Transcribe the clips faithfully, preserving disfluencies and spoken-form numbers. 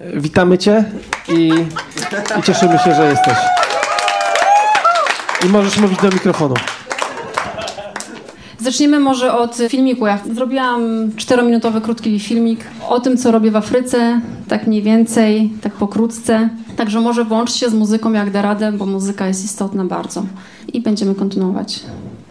witamy Cię i, i cieszymy się, że jesteś. I możesz mówić do mikrofonu. Zaczniemy może od filmiku. Ja zrobiłam czterominutowy krótki filmik o tym, co robię w Afryce, tak mniej więcej, tak pokrótce. Także może włączcie się z muzyką, jak da radę, bo muzyka jest istotna bardzo. I będziemy kontynuować.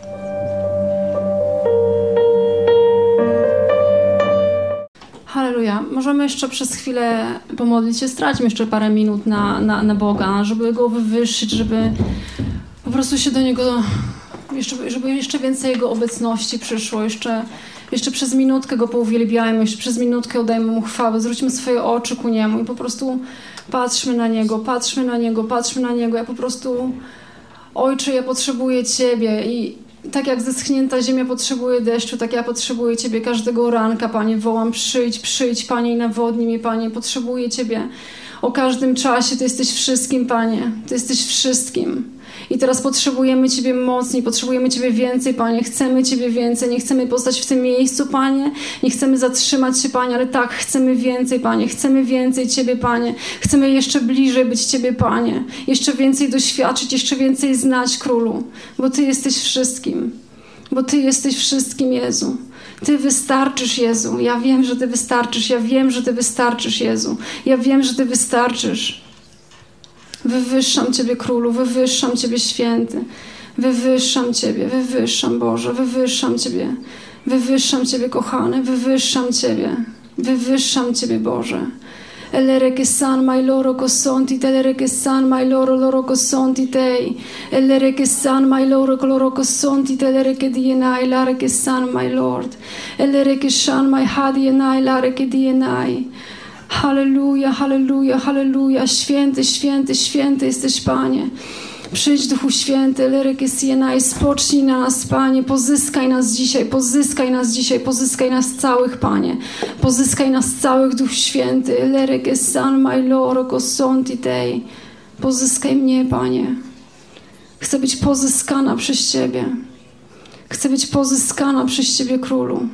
Halleluja. Możemy jeszcze przez chwilę pomodlić się, straćmy jeszcze parę minut na, na, na Boga, żeby Go wywyższyć, żeby po prostu się do Niego, jeszcze, żeby jeszcze więcej Jego obecności przyszło, jeszcze, jeszcze przez minutkę Go pouwielbiajmy, jeszcze przez minutkę oddajmy Mu chwałę, zwróćmy swoje oczy ku Niemu i po prostu patrzmy na Niego, patrzmy na Niego, patrzmy na Niego. Ja po prostu, Ojcze, ja potrzebuję Ciebie i tak jak zeschnięta ziemia potrzebuje deszczu, tak ja potrzebuję Ciebie każdego ranka, Panie. Wołam, przyjdź, przyjdź, Panie, i nawodnij mnie, Panie. Potrzebuję Ciebie o każdym czasie. Ty jesteś wszystkim, Panie. Ty jesteś wszystkim. I teraz potrzebujemy Ciebie mocniej, potrzebujemy Ciebie więcej, Panie. Chcemy Ciebie więcej, nie chcemy pozostać w tym miejscu, Panie. Nie chcemy zatrzymać się, Panie, ale tak, chcemy więcej, Panie. Chcemy więcej Ciebie, Panie. Chcemy jeszcze bliżej być Ciebie, Panie. Jeszcze więcej doświadczyć, jeszcze więcej znać, Królu. Bo Ty jesteś wszystkim. Bo Ty jesteś wszystkim, Jezu. Ty wystarczysz, Jezu. Ja wiem, że Ty wystarczysz. Ja wiem, że Ty wystarczysz, Jezu. Ja wiem, że Ty wystarczysz. Wywyższam Ciebie, Królu, wywyższam Ciebie, Święty. Wywyższam Ciebie, wywyższam, Boże, wywyższam Ciebie. Wywyższam Ciebie, kochany, wywyższam Ciebie. Wywyższam Ciebie, Boże. Elere che san mai loro cosonti te, elere che san mai loro loro cosonti te, elere che san mai loro loro cosonti te, elere che dienai lare che san mai Lord, elere che san mai hadienai lare che dienai. Halleluja, halleluja, halleluja. Święty, święty, święty jesteś, Panie. Przyjdź, Duchu Święty, Leryky Sienai, spocznij na nas, Panie, pozyskaj nas dzisiaj, pozyskaj nas dzisiaj, pozyskaj nas całych, Panie, pozyskaj nas całych, Duch Święty, Leryky San Mailoro Kosonti Tej, pozyskaj mnie, Panie. Chcę być pozyskana przez Ciebie, chcę być pozyskana przez Ciebie, Królu.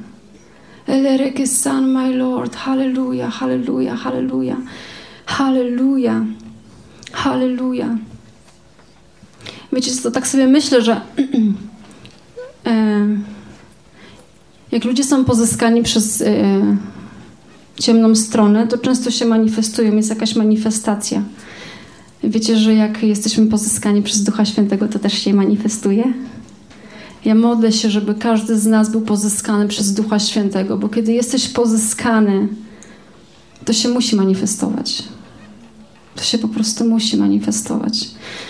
Leryky San My Lord, halleluja, halleluja, halleluja, halleluja, halleluja. Wiecie co, tak sobie myślę, że e, jak ludzie są pozyskani przez e, ciemną stronę, to często się manifestują, jest jakaś manifestacja. Wiecie, że jak jesteśmy pozyskani przez Ducha Świętego, to też się manifestuje? Ja modlę się, żeby każdy z nas był pozyskany przez Ducha Świętego, bo kiedy jesteś pozyskany, to się musi manifestować. To się po prostu musi manifestować.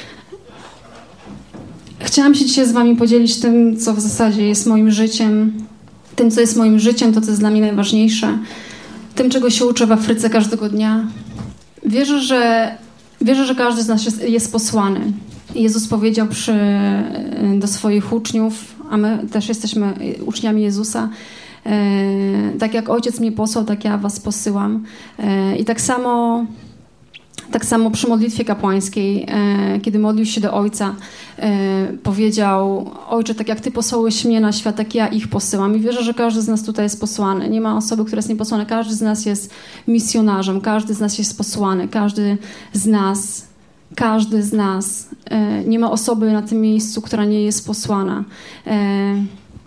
Chciałam się dzisiaj z wami podzielić tym, co w zasadzie jest moim życiem, tym, co jest moim życiem, to, co jest dla mnie najważniejsze, tym, czego się uczę w Afryce każdego dnia. Wierzę, że, wierzę, że każdy z nas jest, jest posłany. Jezus powiedział przy, do swoich uczniów, a my też jesteśmy uczniami Jezusa, e, tak jak Ojciec mnie posłał, tak ja was posyłam. E, I tak samo... Tak samo przy modlitwie kapłańskiej, e, kiedy modlił się do Ojca, e, powiedział: Ojcze, tak jak Ty posłałeś mnie na świat, tak ja ich posyłam. I wierzę, że każdy z nas tutaj jest posłany. Nie ma osoby, która jest nieposłana. Każdy z nas jest misjonarzem, każdy z nas jest posłany, każdy z nas, każdy z nas. E, nie ma osoby na tym miejscu, która nie jest posłana. E,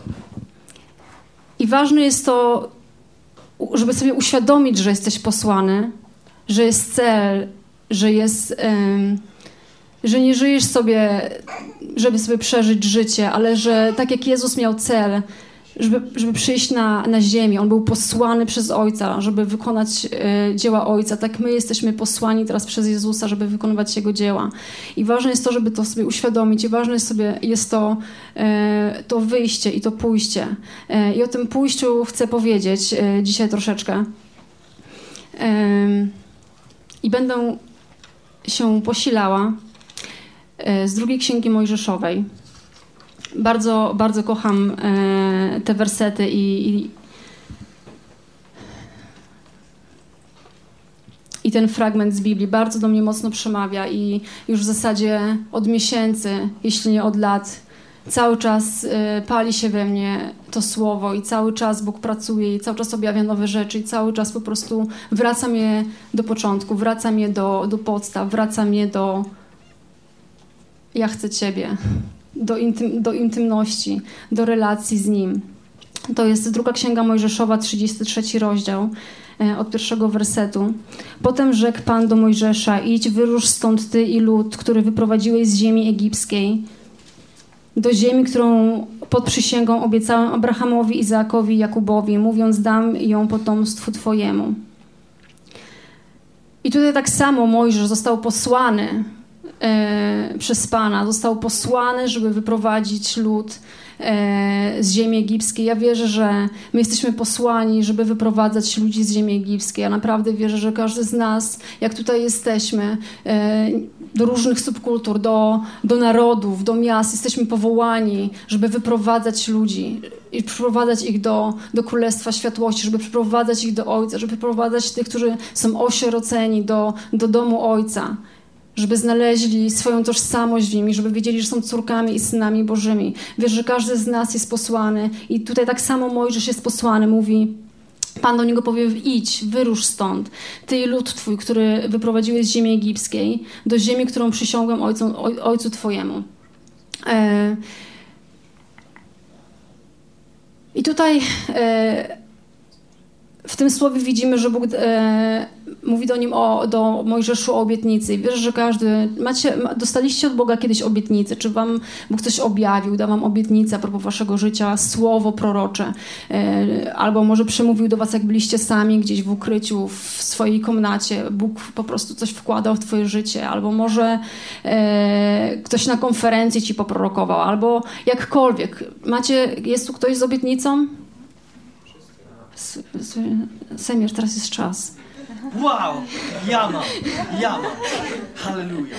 I ważne jest to, żeby sobie uświadomić, że jesteś posłany, że jest cel, że jest, um, że nie żyjesz sobie, żeby sobie przeżyć życie, ale że tak jak Jezus miał cel, żeby, żeby przyjść na, na ziemię, On był posłany przez Ojca, żeby wykonać e, dzieła Ojca, tak my jesteśmy posłani teraz przez Jezusa, żeby wykonywać Jego dzieła. I ważne jest to, żeby to sobie uświadomić i ważne jest, sobie, jest to, e, to wyjście i to pójście. E, I o tym pójściu chcę powiedzieć e, dzisiaj troszeczkę. E, I będę się posilała z drugiej Księgi Mojżeszowej. Bardzo, bardzo kocham te wersety i, i, i ten fragment z Biblii bardzo do mnie mocno przemawia i już w zasadzie od miesięcy, jeśli nie od lat, cały czas y, pali się we mnie to słowo i cały czas Bóg pracuje i cały czas objawia nowe rzeczy i cały czas po prostu wraca mnie do początku, wraca mnie do, do podstaw, wraca mnie do ja chcę Ciebie, do, intym, do intymności, do relacji z Nim. To jest druga Księga Mojżeszowa, trzydziesty trzeci rozdział, od pierwszego wersetu. Potem rzekł Pan do Mojżesza: idź, wyrusz stąd ty i lud, który wyprowadziłeś z ziemi egipskiej, do ziemi, którą pod przysięgą obiecałem Abrahamowi, Izaakowi i Jakubowi, mówiąc: dam ją potomstwu twojemu. I tutaj tak samo Mojżesz został posłany e, przez Pana, został posłany, żeby wyprowadzić lud z ziemi egipskiej. Ja wierzę, że my jesteśmy posłani, żeby wyprowadzać ludzi z ziemi egipskiej. Ja naprawdę wierzę, że każdy z nas, jak tutaj jesteśmy, do różnych subkultur, do, do narodów, do miast, jesteśmy powołani, żeby wyprowadzać ludzi i przyprowadzać ich do, do Królestwa Światłości, żeby przyprowadzać ich do Ojca, żeby przyprowadzać tych, którzy są osieroceni do, do domu Ojca, żeby znaleźli swoją tożsamość w nim i żeby wiedzieli, że są córkami i synami Bożymi. Wiesz, że każdy z nas jest posłany i tutaj tak samo Mojżesz jest posłany. Mówi, Pan do niego powie: idź, wyrusz stąd, ty i lud twój, który wyprowadziłeś z ziemi egipskiej, do ziemi, którą przysiągłem ojcu, oj, ojcu twojemu. E... I tutaj e... w tym słowie widzimy, że Bóg e, mówi do nim o, do Mojżeszu o obietnicy. I wierzę, że każdy... Macie, dostaliście od Boga kiedyś obietnicę? Czy wam Bóg coś objawił, dał wam obietnicę a propos waszego życia, słowo prorocze? E, albo może przemówił do was, jak byliście sami gdzieś w ukryciu, w swojej komnacie. Bóg po prostu coś wkładał w twoje życie. Albo może e, ktoś na konferencji ci poprorokował. Albo jakkolwiek. Macie... Jest tu ktoś z obietnicą? Semir, teraz jest czas. Wow! Ja mam! Ja mam! Halleluja!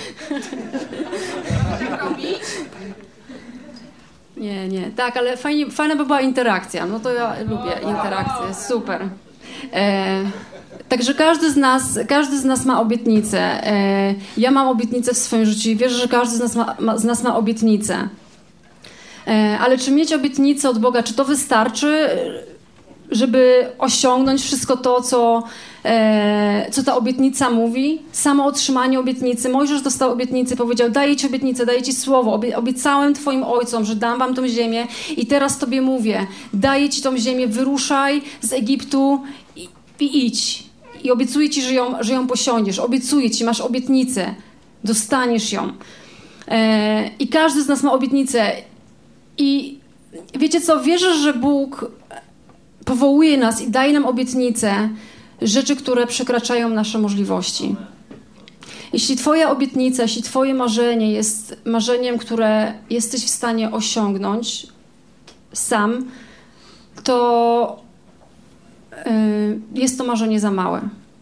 Nie, nie. Tak, ale fajnie, fajna by była interakcja. No to ja lubię interakcję. Super. E, także każdy z nas, każdy z nas ma obietnicę. E, ja mam obietnicę w swoim życiu i wierzę, że każdy z nas ma, ma, z nas ma obietnicę. E, ale czy mieć obietnicę od Boga, czy to wystarczy, żeby osiągnąć wszystko to, co, e, co ta obietnica mówi? Samo otrzymanie obietnicy. Mojżesz dostał obietnicę, powiedział: daję ci obietnicę, daję ci słowo. Obie, obiecałem twoim ojcom, że dam wam tą ziemię i teraz tobie mówię: daję ci tą ziemię, wyruszaj z Egiptu i, i idź. I obiecuję ci, że ją, że ją posiądziesz. Obiecuję ci, masz obietnicę. Dostaniesz ją. E, I każdy z nas ma obietnicę. I wiecie co? Wierzę, że Bóg powołuje nas i daje nam obietnice, rzeczy, które przekraczają nasze możliwości. Jeśli twoja obietnica, jeśli twoje marzenie jest marzeniem, które jesteś w stanie osiągnąć sam, to yy, jest to marzenie za małe.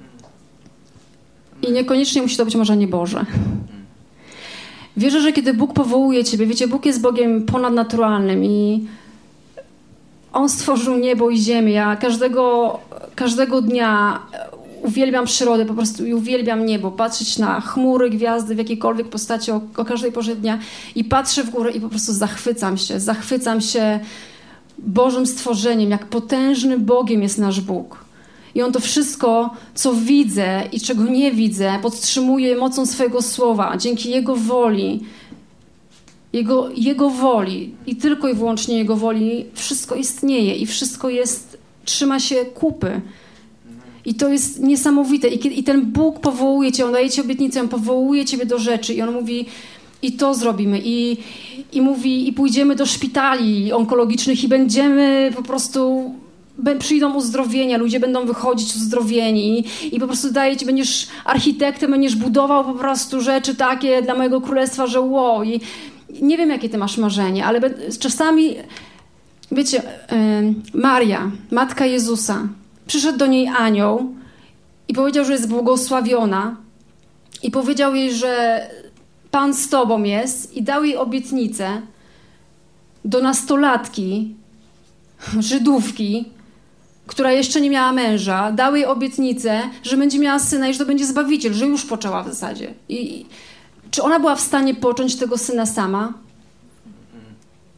I niekoniecznie musi to być marzenie Boże. Wierzę, że kiedy Bóg powołuje ciebie, wiecie, Bóg jest Bogiem ponadnaturalnym i On stworzył niebo i ziemię. Ja każdego, każdego dnia uwielbiam przyrodę po prostu i uwielbiam niebo. Patrzeć na chmury, gwiazdy w jakiejkolwiek postaci o, o każdej porze dnia i patrzę w górę i po prostu zachwycam się. Zachwycam się Bożym stworzeniem, jak potężnym Bogiem jest nasz Bóg. I On to wszystko, co widzę i czego nie widzę, podtrzymuje mocą swojego słowa. Dzięki Jego woli, Jego, Jego woli i tylko i wyłącznie Jego woli wszystko istnieje i wszystko jest, trzyma się kupy. I to jest niesamowite. I, i ten Bóg powołuje cię, On daje ci obietnicę, On powołuje ciebie do rzeczy i On mówi: i to zrobimy. I, i mówi, i pójdziemy do szpitali onkologicznych i będziemy po prostu... przyjdą uzdrowienia, ludzie będą wychodzić uzdrowieni i, i po prostu daje ci, będziesz architektem, będziesz budował po prostu rzeczy takie dla mojego królestwa, że wow. I nie wiem, jakie ty masz marzenie, ale czasami, wiecie, yy, Maria, matka Jezusa, przyszedł do niej anioł i powiedział, że jest błogosławiona i powiedział jej, że Pan z tobą jest i dał jej obietnicę do nastolatki, Żydówki, która jeszcze nie miała męża, dał jej obietnicę, że będzie miała syna i że to będzie Zbawiciel, że już poczęła w zasadzie. I czy ona była w stanie począć tego syna sama?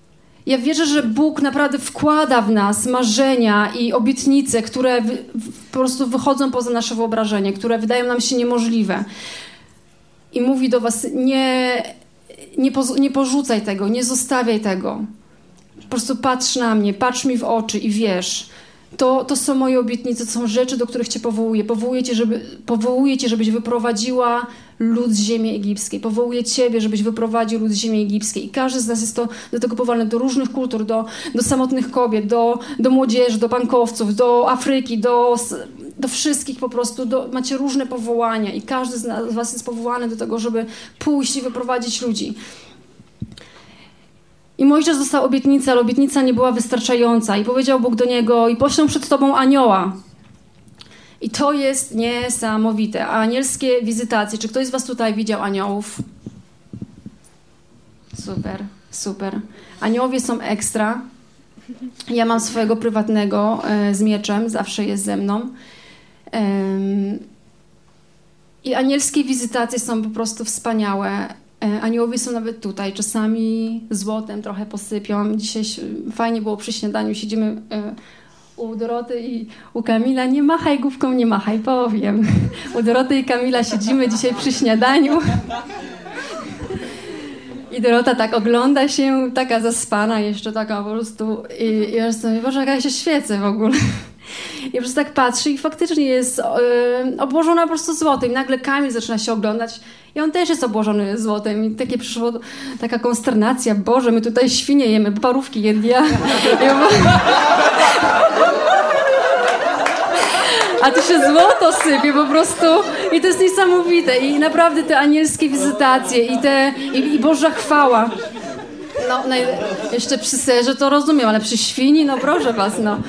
Ja wierzę, że Bóg naprawdę wkłada w nas marzenia i obietnice, które wy, w, po prostu wychodzą poza nasze wyobrażenie, które wydają nam się niemożliwe. I mówi do was, nie, nie, poz, nie porzucaj tego, nie zostawiaj tego. Po prostu patrz na mnie, patrz mi w oczy i wiesz, to, to są moje obietnice, to są rzeczy, do których cię powołuję. Powołuję cię, żeby, powołuję cię, żebyś wyprowadziła lud z ziemi egipskiej. Powołuję ciebie, żebyś wyprowadził lud z ziemi egipskiej. I każdy z nas jest to, do tego powołany, do różnych kultur, do, do samotnych kobiet, do, do młodzieży, do bankowców, do Afryki, do, do wszystkich po prostu. Do, macie różne powołania i każdy z, nas, z was jest powołany do tego, żeby pójść i wyprowadzić ludzi. I Mojżesz dostał obietnicę, ale obietnica nie była wystarczająca. I powiedział Bóg do niego, i poślę przed tobą anioła. I to jest niesamowite. A anielskie wizytacje. Czy ktoś z was tutaj widział aniołów? Super, super. Aniołowie są ekstra. Ja mam swojego prywatnego e, z mieczem, zawsze jest ze mną. Ym, I anielskie wizytacje są po prostu wspaniałe. Aniołowie są nawet tutaj, czasami złotem trochę posypią. Dzisiaj fajnie było przy śniadaniu, siedzimy u Doroty i u Kamila. Nie machaj główką, nie machaj, powiem. U Doroty i Kamila siedzimy dzisiaj przy śniadaniu. I Dorota tak ogląda się, taka zaspana jeszcze, taka po prostu. I, i ja sobie, Boże, jak ja się świecę w ogóle. I po prostu tak patrzy i faktycznie jest yy, obłożona po prostu złotem. I nagle Kamil zaczyna się oglądać i on też jest obłożony złotem. I takie przyszło, taka konsternacja. Boże, my tutaj świnie jemy, parówki jedli. A, a tu się złoto sypie po prostu. I to jest niesamowite. I naprawdę te anielskie wizytacje i, te, i, i Boża chwała. No, naj... jeszcze przy serze to rozumiem, ale przy świni, no proszę was, no.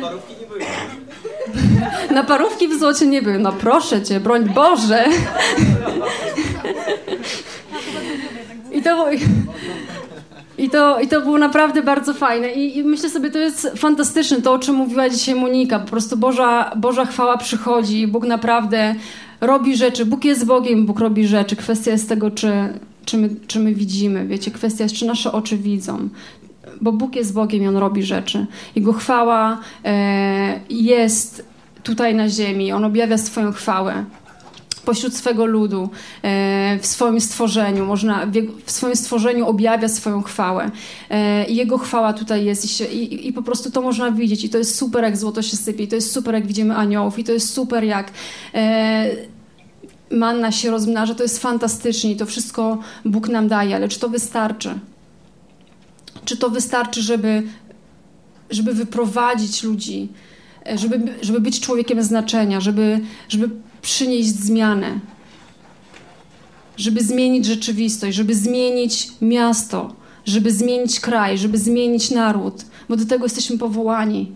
Na parówki w złocie nie były. No proszę cię, broń Boże. I to, i to, i to było naprawdę bardzo fajne. I, I myślę sobie, to jest fantastyczne, to o czym mówiła dzisiaj Monika. Po prostu Boża, Boża chwała przychodzi. Bóg naprawdę robi rzeczy. Bóg jest Bogiem, Bóg robi rzeczy. Kwestia jest tego, czy, czy, my, czy my widzimy. Wiecie, kwestia jest, czy nasze oczy widzą. Bo Bóg jest Bogiem i On robi rzeczy. Jego chwała e, jest tutaj na ziemi. On objawia swoją chwałę pośród swego ludu, e, w swoim stworzeniu. Można, w, jego, w swoim stworzeniu objawia swoją chwałę. E, I Jego chwała tutaj jest. I, się, i, I po prostu to można widzieć. I to jest super, jak złoto się sypie. I to jest super, jak widzimy aniołów. I to jest super, jak e, manna się rozmnaża. To jest fantastycznie. I to wszystko Bóg nam daje. Ale czy to wystarczy? Czy to wystarczy, żeby, żeby wyprowadzić ludzi, żeby, żeby być człowiekiem znaczenia, żeby, żeby przynieść zmianę, żeby zmienić rzeczywistość, żeby zmienić miasto, żeby zmienić kraj, żeby zmienić naród, bo do tego jesteśmy powołani.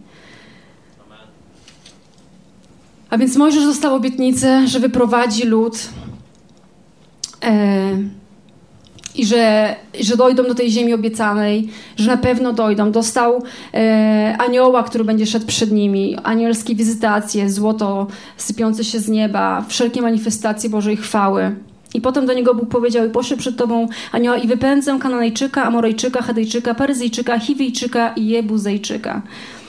A więc Mojżesz dostał obietnicę, że wyprowadzi lud e, i że, że dojdą do tej ziemi obiecanej, że na pewno dojdą. Dostał e, anioła, który będzie szedł przed nimi, anielskie wizytacje, złoto sypiące się z nieba, wszelkie manifestacje Bożej chwały. I potem do niego Bóg powiedział: i poślę przed tobą anioła i wypędzę Kananejczyka, Amorejczyka, Chedejczyka, Peryzyjczyka, Chiwijczyka i Jebuzejczyka.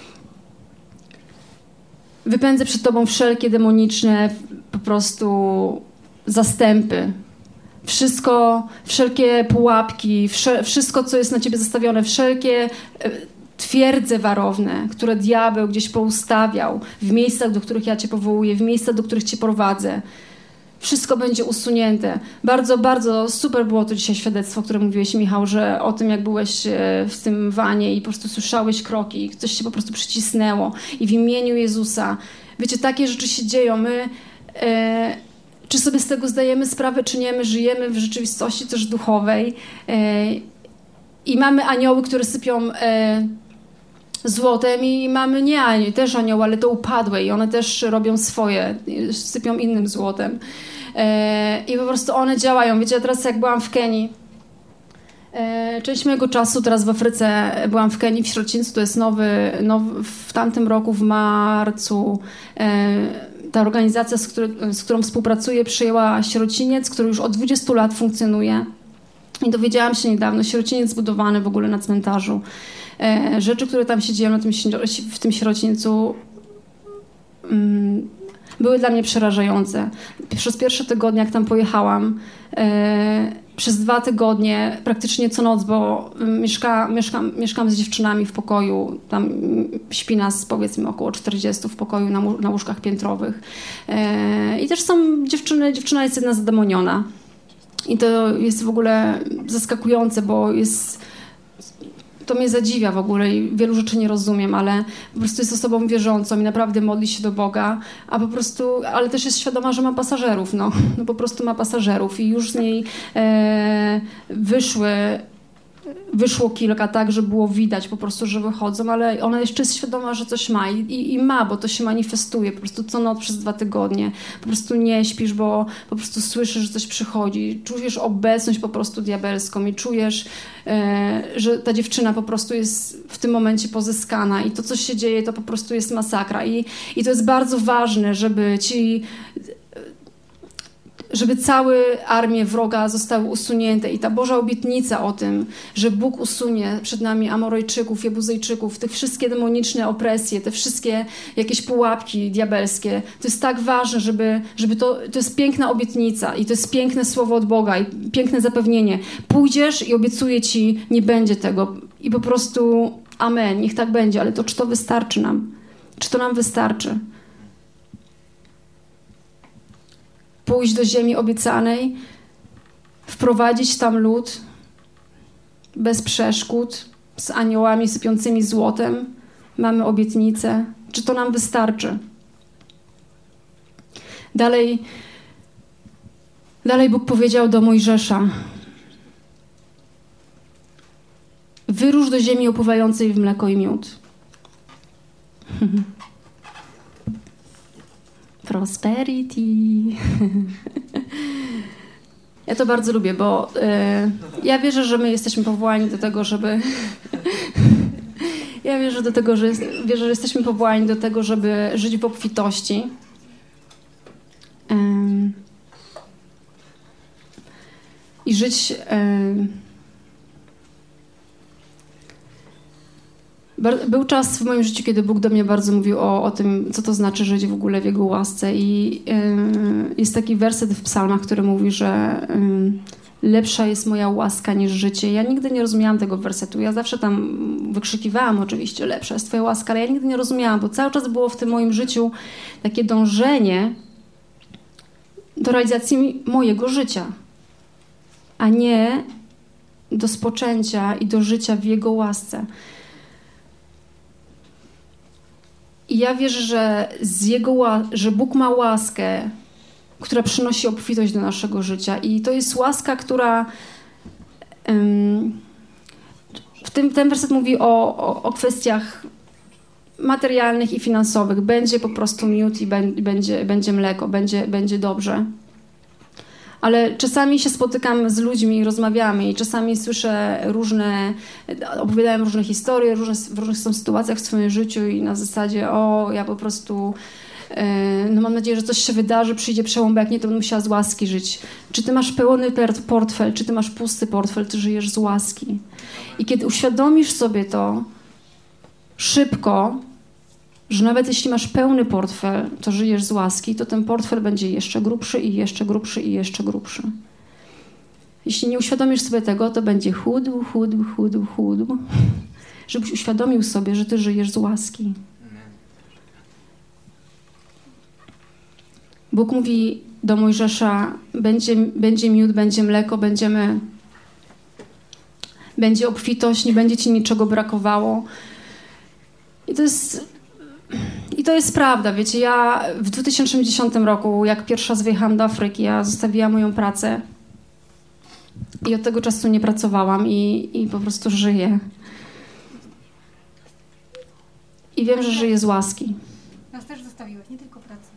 Wypędzę przed tobą wszelkie demoniczne po prostu zastępy. Wszystko, wszelkie pułapki, wsze, wszystko, co jest na ciebie zastawione, wszelkie twierdze warowne, które diabeł gdzieś poustawiał w miejscach, do których ja cię powołuję, w miejscach, do których cię prowadzę. Wszystko będzie usunięte. Bardzo, bardzo super było to dzisiaj świadectwo, które mówiłeś, Michał, że o tym, jak byłeś w tym wanie i po prostu słyszałeś kroki i coś się po prostu przycisnęło. I w imieniu Jezusa. Wiecie, takie rzeczy się dzieją. My... E, Czy sobie z tego zdajemy sprawę, czy nie? My żyjemy w rzeczywistości też duchowej e, i mamy anioły, które sypią e, złotem i mamy nie anioły, też anioły, ale to upadłe i one też robią swoje, sypią innym złotem. E, I po prostu one działają. Wiecie, ja teraz jak byłam w Kenii, e, część mojego czasu teraz w Afryce, byłam w Kenii, w sierocińcu, to jest nowy, nowy w tamtym roku, w marcu, e, ta organizacja, z, który, z którą współpracuję, przyjęła sierociniec, który już od dwudziestu lat funkcjonuje. I dowiedziałam się niedawno, sierociniec zbudowany w ogóle na cmentarzu. E, rzeczy, które tam się dzieją na tym, w tym sierocińcu, mm, były dla mnie przerażające. Przez pierwsze tygodnie, jak tam pojechałam, e, przez dwa tygodnie, praktycznie co noc, bo mieszka, mieszkam, mieszkam z dziewczynami w pokoju, tam śpi nas powiedzmy około czterdziestu w pokoju na, na łóżkach piętrowych. E, I też są dziewczyny, dziewczyna jest jedna zademoniona. I to jest w ogóle zaskakujące, bo jest... To mnie zadziwia w ogóle i wielu rzeczy nie rozumiem, ale po prostu jest osobą wierzącą i naprawdę modli się do Boga, a po prostu, ale też jest świadoma, że ma pasażerów, no, no po prostu ma pasażerów i już z niej e, wyszły, wyszło kilka tak, że było widać po prostu, że wychodzą, ale ona jeszcze jest świadoma, że coś ma i, i, i ma, bo to się manifestuje po prostu co noc przez dwa tygodnie. Po prostu nie śpisz, bo po prostu słyszysz, że coś przychodzi. Czujesz obecność po prostu diabelską i czujesz, e, że ta dziewczyna po prostu jest w tym momencie pozyskana i to, co się dzieje, to po prostu jest masakra. I, i to jest bardzo ważne, żeby ci... żeby całe armie wroga zostały usunięte i ta Boża obietnica o tym, że Bóg usunie przed nami Amorejczyków, Jebuzejczyków, te wszystkie demoniczne opresje, te wszystkie jakieś pułapki diabelskie, to jest tak ważne, żeby, żeby to, to jest piękna obietnica i to jest piękne słowo od Boga i piękne zapewnienie. Pójdziesz i obiecuję ci, nie będzie tego i po prostu amen, niech tak będzie, ale to czy to wystarczy nam? Czy to nam wystarczy? Pójść do ziemi obiecanej, wprowadzić tam lud bez przeszkód, z aniołami sypiącymi złotem. Mamy obietnicę. Czy to nam wystarczy? Dalej, dalej Bóg powiedział do Mojżesza: wyrusz do ziemi opływającej w mleko i miód. Prosperity. Ja to bardzo lubię, bo y, ja wierzę, że my jesteśmy powołani do tego, żeby... ja wierzę do tego, że jest, wierzę, że jesteśmy powołani do tego, żeby żyć w obfitości. Y, I żyć... Y, Był czas w moim życiu, kiedy Bóg do mnie bardzo mówił o, o tym, co to znaczy żyć w ogóle w Jego łasce. I yy, jest taki werset w psalmach, który mówi, że yy, lepsza jest moja łaska niż życie. Ja nigdy nie rozumiałam tego wersetu. Ja zawsze tam wykrzykiwałam oczywiście, lepsza jest Twoja łaska, ale ja nigdy nie rozumiałam, bo cały czas było w tym moim życiu takie dążenie do realizacji mojego życia, a nie do spoczęcia i do życia w Jego łasce. I ja wierzę, że, z jego, że Bóg ma łaskę, która przynosi obfitość do naszego życia. I to jest łaska, która... Um, w tym, ten werset mówi o, o, o kwestiach materialnych i finansowych. Będzie po prostu miód i będzie, będzie mleko, będzie, będzie dobrze. Ale czasami się spotykam z ludźmi i rozmawiamy i czasami słyszę różne, opowiadają różne historie, różne, w różnych są sytuacjach w swoim życiu i na zasadzie o, ja po prostu, yy, no mam nadzieję, że coś się wydarzy, przyjdzie przełom, bo jak nie, to będę musiała z łaski żyć. Czy ty masz pełny portfel, czy ty masz pusty portfel, ty żyjesz z łaski. I kiedy uświadomisz sobie to szybko, że nawet jeśli masz pełny portfel, to żyjesz z łaski, to ten portfel będzie jeszcze grubszy i jeszcze grubszy i jeszcze grubszy. Jeśli nie uświadomisz sobie tego, to będzie chudł, chudł, chudł, chudł. Żebyś uświadomił sobie, że ty żyjesz z łaski. Bóg mówi do Mojżesza, będzie, będzie miód, będzie mleko, będziemy, będzie obfitość, nie będzie ci niczego brakowało. I to jest... I to jest prawda, wiecie, ja w dwa tysiące dziesiątym roku, jak pierwsza raz wyjechałam do Afryki, ja zostawiłam moją pracę i od tego czasu nie pracowałam i, i po prostu żyję. I wiem, że żyję z łaski. Nas też zostawiłeś, nie tylko pracę.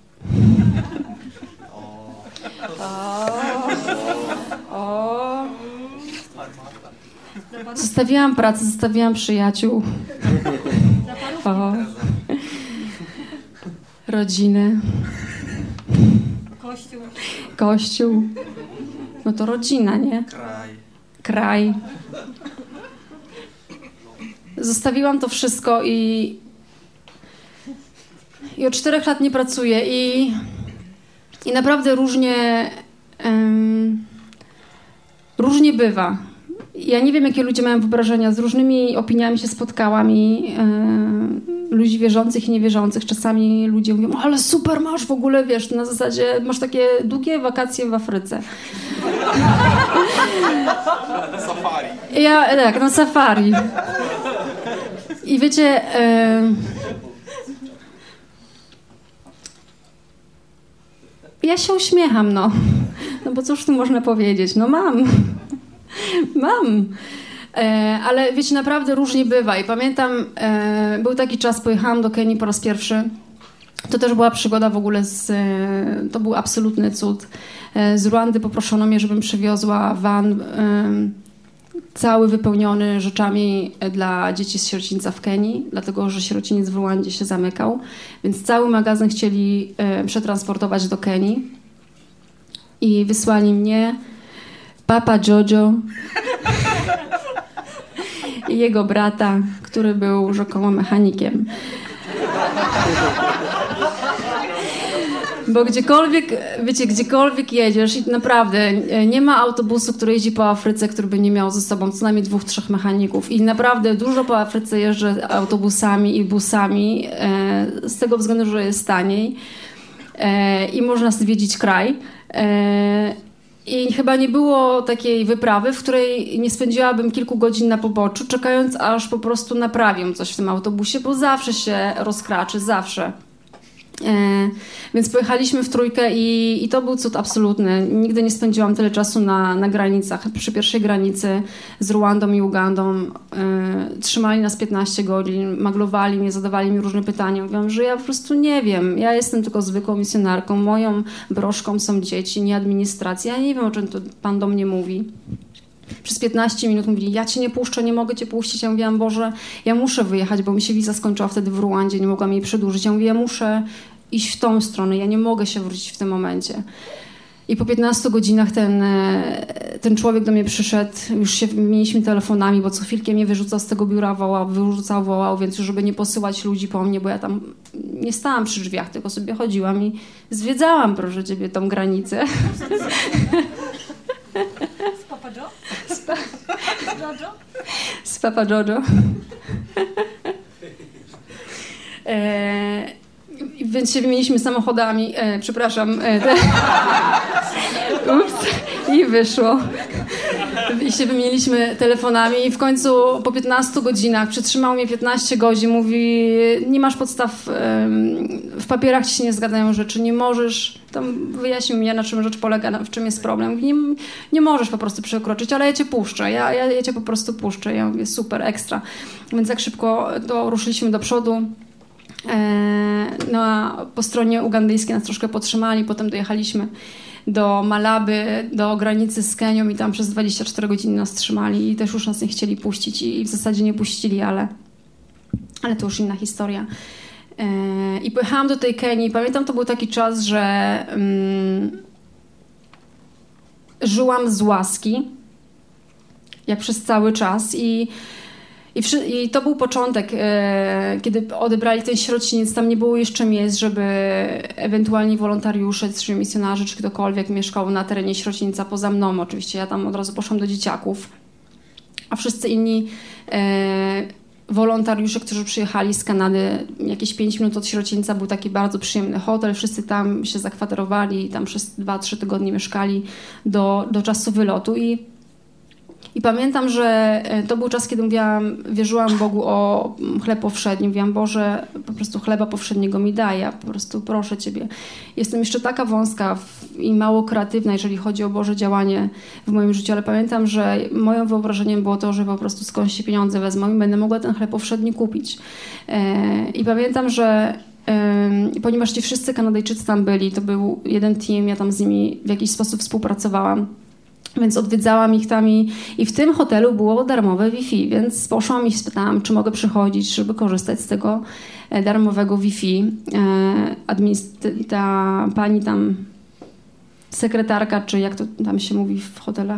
O, o. Zostawiłam pracę, zostawiłam przyjaciół. O. Rodzinę. Kościół. Kościół. No to rodzina, nie? Kraj. kraj. Zostawiłam to wszystko i, i od czterech lat nie pracuję i, i naprawdę różnie, um, różnie bywa. Ja nie wiem, jakie ludzie mają wyobrażenia, z różnymi opiniami się spotkałam i e, ludzi wierzących i niewierzących. Czasami ludzie mówią, ale super, masz w ogóle, wiesz, na zasadzie masz takie długie wakacje w Afryce. Safari. Ja, tak, na safari. I wiecie, e, ja się uśmiecham, no. No bo cóż tu można powiedzieć? No mam. Mam. E, ale wiecie, naprawdę różnie bywa. I pamiętam, e, był taki czas, pojechałam do Kenii po raz pierwszy. To też była przygoda w ogóle z... E, to był absolutny cud. E, z Ruandy poproszono mnie, żebym przywiozła van e, cały wypełniony rzeczami dla dzieci z sierocińca w Kenii, dlatego że sierociniec w Ruandzie się zamykał. Więc cały magazyn chcieli e, przetransportować do Kenii. I wysłali mnie, Papa Jojo i jego brata, który był rzekomo mechanikiem. Bo gdziekolwiek, wiecie, gdziekolwiek jedziesz i naprawdę nie ma autobusu, który jeździ po Afryce, który by nie miał ze sobą co najmniej dwóch, trzech mechaników. I naprawdę dużo po Afryce jeżdżę autobusami i busami e, z tego względu, że jest taniej e, i można zwiedzić kraj. E, I chyba nie było takiej wyprawy, w której nie spędziłabym kilku godzin na poboczu, czekając aż po prostu naprawią coś w tym autobusie, bo zawsze się rozkraczy, zawsze. E, więc pojechaliśmy w trójkę i, i to był cud absolutny. Nigdy nie spędziłam tyle czasu na, na granicach. Przy pierwszej granicy z Ruandą i Ugandą e, trzymali nas piętnaście godzin, maglowali mnie, zadawali mi różne pytania. Mówiłam, że ja po prostu nie wiem. Ja jestem tylko zwykłą misjonarką. Moją broszką są dzieci, nie administracja. Ja nie wiem, o czym tu Pan do mnie mówi. Przez piętnaście minut mówili, ja cię nie puszczę, nie mogę cię puścić. Ja mówiłam, Boże, ja muszę wyjechać, bo mi się wiza skończyła wtedy w Ruandzie, nie mogłam jej przedłużyć. Ja mówię, ja muszę iść w tą stronę, ja nie mogę się wrócić w tym momencie. I po piętnastu godzinach ten, ten człowiek do mnie przyszedł, już się wymieniliśmy telefonami, bo co chwilkę mnie wyrzucał z tego biura, wołał, wyrzucał, wołał, więc już żeby nie posyłać ludzi po mnie, bo ja tam nie stałam przy drzwiach, tylko sobie chodziłam i zwiedzałam, proszę ciebie, tą granicę. Z Papa Joe? Z, pa- Jojo? z Papa Jojo. e- Więc się wymieniliśmy samochodami, e, przepraszam, e, te... Ups, i wyszło. I się wymieniliśmy telefonami i w końcu po piętnastu godzinach, przytrzymał mnie piętnaście godzin, mówi, nie masz podstaw, e, w papierach ci się nie zgadzają rzeczy, nie możesz, tam wyjaśnił mi, na czym rzecz polega, w czym jest problem. Mówi, nie, nie możesz po prostu przekroczyć, ale ja cię puszczę, ja, ja, ja cię po prostu puszczę. Ja mówię, super, ekstra. Więc jak szybko to ruszyliśmy do przodu. No a po stronie ugandyjskiej nas troszkę podtrzymali, potem dojechaliśmy do Malaby, do granicy z Kenią i tam przez dwadzieścia cztery godziny nas trzymali i też już nas nie chcieli puścić i w zasadzie nie puścili, ale, ale to już inna historia. I pojechałam do tej Kenii. Pamiętam, to był taki czas, że um, żyłam z łaski, jak przez cały czas i I, wszy- I to był początek, e, kiedy odebrali ten sierociniec. Tam nie było jeszcze miejsc, żeby ewentualni wolontariusze, czy misjonarze, czy ktokolwiek mieszkał na terenie sierocińca poza mną. Oczywiście ja tam od razu poszłam do dzieciaków. A wszyscy inni e, wolontariusze, którzy przyjechali z Kanady, jakieś pięć minut od sierocińca, był taki bardzo przyjemny hotel. Wszyscy tam się zakwaterowali i tam przez dwa trzy tygodnie mieszkali do, do czasu wylotu. I I pamiętam, że to był czas, kiedy mówiłam, wierzyłam Bogu o chleb powszedni. Mówiłam, Boże, po prostu chleba powszedniego mi daj, ja po prostu proszę Ciebie. Jestem jeszcze taka wąska i mało kreatywna, jeżeli chodzi o Boże działanie w moim życiu, ale pamiętam, że moim wyobrażeniem było to, że po prostu skądś się pieniądze wezmą i będę mogła ten chleb powszedni kupić. I pamiętam, że ponieważ ci wszyscy Kanadyjczycy tam byli, to był jeden team, ja tam z nimi w jakiś sposób współpracowałam. Więc odwiedzałam ich tam i, i w tym hotelu było darmowe Wi-Fi, więc poszłam i spytałam, czy mogę przychodzić, żeby korzystać z tego darmowego Wi-Fi. E, administ- ta pani tam, sekretarka, czy jak to tam się mówi w hotelach?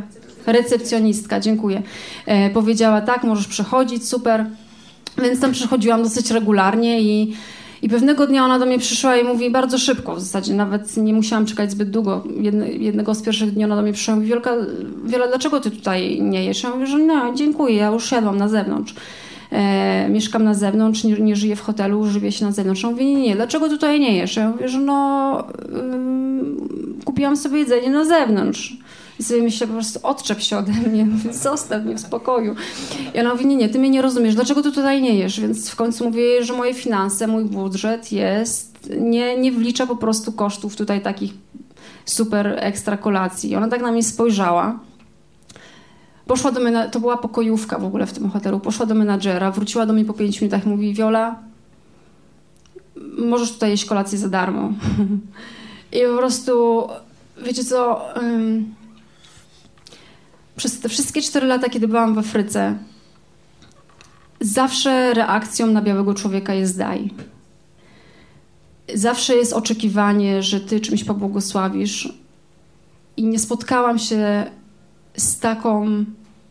recepcjonistka, dziękuję, e, powiedziała tak, możesz przychodzić, super. Więc tam przychodziłam dosyć regularnie i, i pewnego dnia ona do mnie przyszła i mówi bardzo szybko, w zasadzie nawet nie musiałam czekać zbyt długo. Jedne, jednego z pierwszych dni ona do mnie przyszła i mówi, Wiolka, Wiola, dlaczego ty tutaj nie jesz? Ja mówię, że no, dziękuję, ja już jadłam na zewnątrz. E, mieszkam na zewnątrz, nie, nie żyję w hotelu, żywię się na zewnątrz. Ona mówi, nie, nie, dlaczego tutaj nie jesz? Ja mówię, że no yy, kupiłam sobie jedzenie na zewnątrz. I sobie myślę, po prostu odczep się ode mnie, zostaw mnie w spokoju. I ona mówi, nie, nie, ty mnie nie rozumiesz, dlaczego ty tutaj nie jesz? Więc w końcu mówię jej, że moje finanse, mój budżet jest, nie, nie wlicza po prostu kosztów tutaj takich super ekstra kolacji. I ona tak na mnie spojrzała. Poszła do mnie, to była pokojówka w ogóle w tym hotelu, poszła do menadżera, wróciła do mnie po pięciu minutach i mówi, Wiola, możesz tutaj jeść kolację za darmo. I po prostu, wiecie co, um, przez te wszystkie cztery lata, kiedy byłam w Afryce, zawsze reakcją na białego człowieka jest daj. Zawsze jest oczekiwanie, że ty czymś pobłogosławisz. I nie spotkałam się z taką,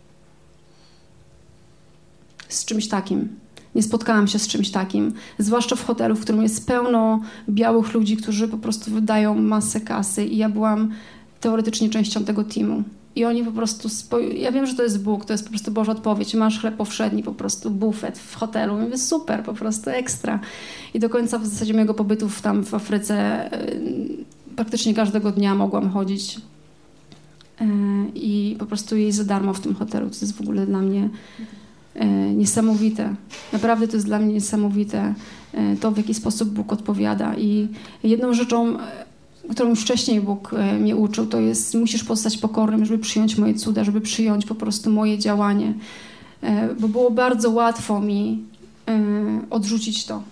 z czymś takim. Nie spotkałam się z czymś takim. Zwłaszcza w hotelu, w którym jest pełno białych ludzi, którzy po prostu wydają masę kasy i ja byłam teoretycznie częścią tego teamu. I oni po prostu, spo... ja wiem, że to jest Bóg, to jest po prostu Boża odpowiedź. Masz chleb powszedni, po prostu bufet w hotelu. I mówię, super, po prostu ekstra. I do końca w zasadzie mojego pobytu w, tam w Afryce yy, praktycznie każdego dnia mogłam chodzić yy, i po prostu jeść za darmo w tym hotelu. To jest w ogóle dla mnie yy, niesamowite. Naprawdę to jest dla mnie niesamowite, yy, to w jaki sposób Bóg odpowiada. I jedną rzeczą, którą już wcześniej Bóg mnie uczył, to jest, musisz pozostać pokornym, żeby przyjąć moje cuda, żeby przyjąć po prostu moje działanie. Bo było bardzo łatwo mi odrzucić to.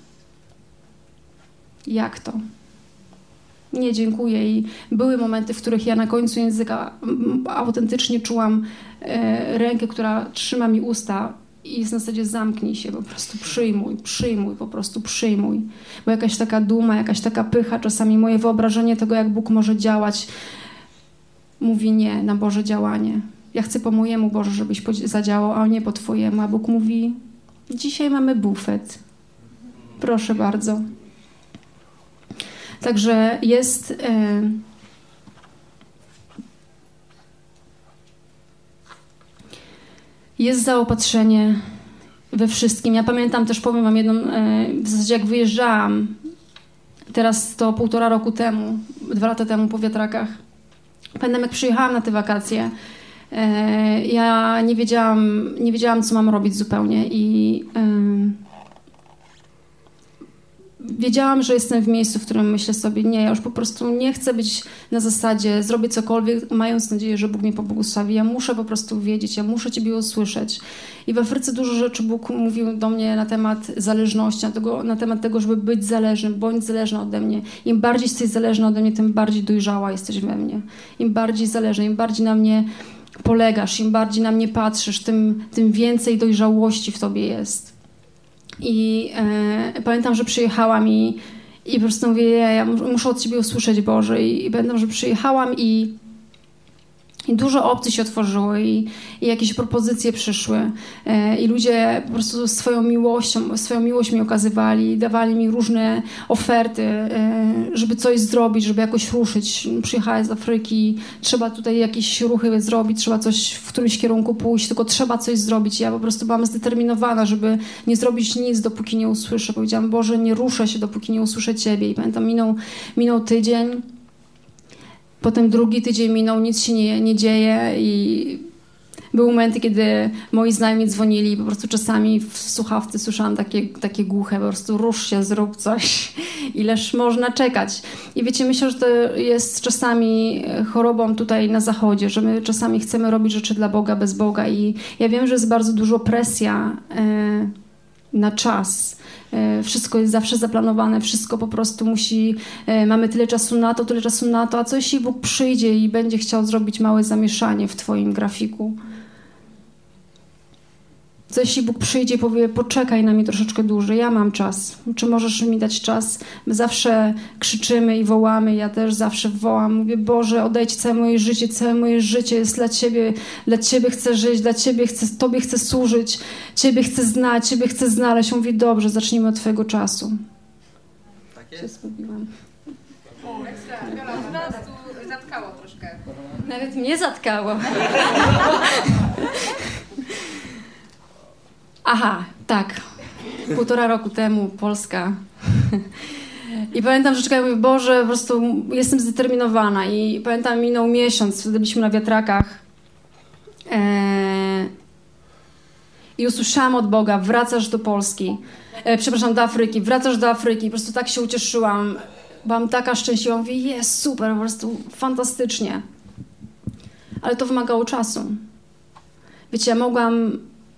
Jak to? Nie, dziękuję. I były momenty, w których ja na końcu języka autentycznie czułam rękę, która trzyma mi usta i jest na zasadzie zamknij się, po prostu przyjmuj, przyjmuj, po prostu przyjmuj. Bo jakaś taka duma, jakaś taka pycha, czasami moje wyobrażenie tego, jak Bóg może działać, mówi nie na Boże działanie. Ja chcę po mojemu, Boże, żebyś zadziałał, a nie po twojemu. A Bóg mówi, dzisiaj mamy bufet. Proszę bardzo. Także jest... Yy, Jest zaopatrzenie we wszystkim. Ja pamiętam też, powiem wam jedną, w zasadzie jak wyjeżdżałam, teraz to półtora roku temu, dwa lata temu po wiatrakach. Pamiętam, jak przyjechałam na te wakacje, ja nie wiedziałam, nie wiedziałam, co mam robić zupełnie i wiedziałam, że jestem w miejscu, w którym myślę sobie, nie, ja już po prostu nie chcę być na zasadzie, zrobię cokolwiek, mając nadzieję, że Bóg mnie pobłogosławi. Ja muszę po prostu wiedzieć, ja muszę Ciebie usłyszeć. I w Afryce dużo rzeczy Bóg mówił do mnie na temat zależności, na, tego, na temat tego, żeby być zależnym, bądź zależny ode mnie. Im bardziej jesteś zależny ode mnie, tym bardziej dojrzała jesteś we mnie. Im bardziej zależny, im bardziej na mnie polegasz, im bardziej na mnie patrzysz, tym, tym więcej dojrzałości w Tobie jest. I e, pamiętam, że przyjechałam i, i po prostu mówię, ja muszę od Ciebie usłyszeć, Boże. I, i pamiętam, że przyjechałam i, i dużo opcji się otworzyły i, i jakieś propozycje przyszły. E, I ludzie po prostu swoją miłością, swoją miłość mi okazywali, dawali mi różne oferty, e, żeby coś zrobić, żeby jakoś ruszyć. Przyjechałam z Afryki, trzeba tutaj jakieś ruchy zrobić, trzeba coś w którymś kierunku pójść, tylko trzeba coś zrobić. Ja po prostu byłam zdeterminowana, żeby nie zrobić nic, dopóki nie usłyszę. Powiedziałam, Boże, nie ruszę się, dopóki nie usłyszę Ciebie. I pamiętam, minął, minął tydzień, potem drugi tydzień minął, nic się nie, nie dzieje i były momenty, kiedy moi znajomi dzwonili i po prostu czasami w słuchawce słyszałam takie, takie głuche, po prostu rusz się, zrób coś, ileż można czekać. I wiecie, myślę, że to jest czasami chorobą tutaj na zachodzie, że my czasami chcemy robić rzeczy dla Boga bez Boga i ja wiem, że jest bardzo dużo presja e, na czas. Wszystko jest zawsze zaplanowane, wszystko po prostu musi, mamy tyle czasu na to, tyle czasu na to, a co jeśli Bóg przyjdzie i będzie chciał zrobić małe zamieszanie w Twoim grafiku? Co jeśli Bóg przyjdzie i powie, poczekaj na mnie troszeczkę dłużej, ja mam czas. Czy możesz mi dać czas? My zawsze krzyczymy i wołamy, ja też zawsze wołam. Mówię, Boże, odejdź całe moje życie, całe moje życie jest dla Ciebie, dla Ciebie chcę żyć, dla Ciebie chcę, Tobie chcę służyć, Ciebie chcę znać, Ciebie chcę znaleźć. On mówi, dobrze, zacznijmy od Twojego czasu. Tak Się jest? zgubiłam. O, ekstra. Wiola, nas tu zatkało troszkę. Nawet mnie zatkało. Aha, tak. Półtora roku temu Polska. I pamiętam, że czekałem, mówię, Boże, po prostu jestem zdeterminowana. I pamiętam, minął miesiąc, wtedy byliśmy na wiatrakach. Eee... I usłyszałam od Boga, wracasz do Polski. E, przepraszam, do Afryki. Wracasz do Afryki. Po prostu tak się ucieszyłam. Byłam taka szczęśliwa. Mówię, jest super, po prostu fantastycznie. Ale to wymagało czasu. Wiecie, ja mogłam...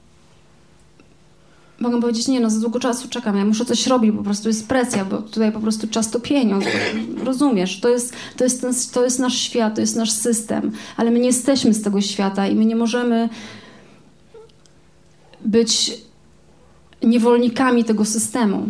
Mogę powiedzieć, nie no, za długo czasu czekam, ja muszę coś robić, po prostu jest presja, bo tutaj po prostu czas to pieniądz, rozumiesz? To jest, to jest, ten, to jest nasz świat, to jest nasz system, ale my nie jesteśmy z tego świata i my nie możemy być niewolnikami tego systemu.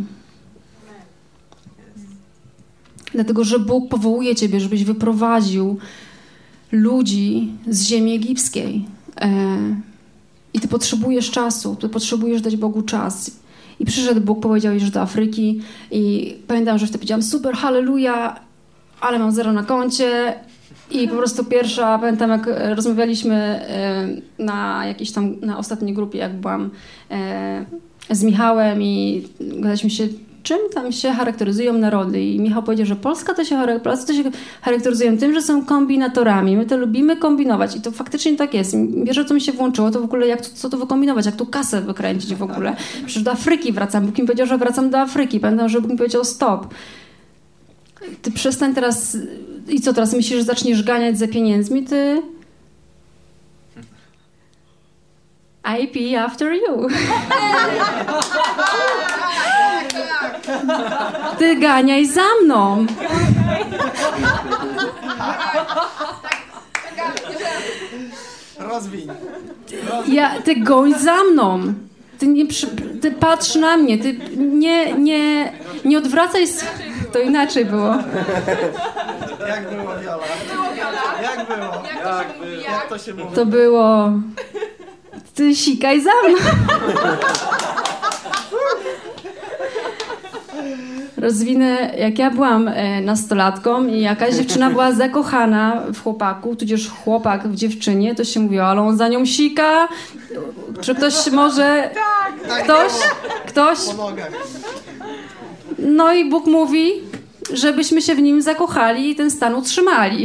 Dlatego, że Bóg powołuje ciebie, żebyś wyprowadził ludzi z ziemi egipskiej. E, I ty potrzebujesz czasu, ty potrzebujesz dać Bogu czas. I przyszedł Bóg, powiedział, idziesz do Afryki i pamiętam, że wtedy powiedziałam, super, halleluja, ale mam zero na koncie. I po prostu pierwsza, pamiętam jak rozmawialiśmy na jakiejś tam, na ostatniej grupie, jak byłam z Michałem i gadaliśmy się, czym tam się charakteryzują narody. I Michał powiedział, że Polska to się, Polacy to się charakteryzują tym, że są kombinatorami. My to lubimy kombinować i to faktycznie tak jest. Pierwsze, co mi się włączyło, to w ogóle jak co to wykombinować, jak tu kasę wykręcić w ogóle. Przecież do Afryki wracam. Bóg mi powiedział, że wracam do Afryki. Pamiętam, że Bóg mi powiedział stop. Ty przestań teraz... I co teraz? Myślisz, że zaczniesz ganiać za pieniędzmi? Ty... I pee after you. Ty ganiaj za mną. Rozwiń. Ja, ty goń za mną. Ty, nie, ty patrz na mnie. Ty nie, nie, nie odwracaj... To inaczej było. Jak było, Wiola? Było, Wiola? Jak było? Jak to się mówi? Jak to się mówi? To było... Ty sikaj za mną. Rozwinę, jak ja byłam e, nastolatką i jakaś dziewczyna była zakochana w chłopaku, tudzież chłopak w dziewczynie, to się mówiło, ale on za nią sika. Czy ktoś może... Tak, Ktoś? Ktoś? po nogach. No i Bóg mówi, żebyśmy się w nim zakochali i ten stan utrzymali.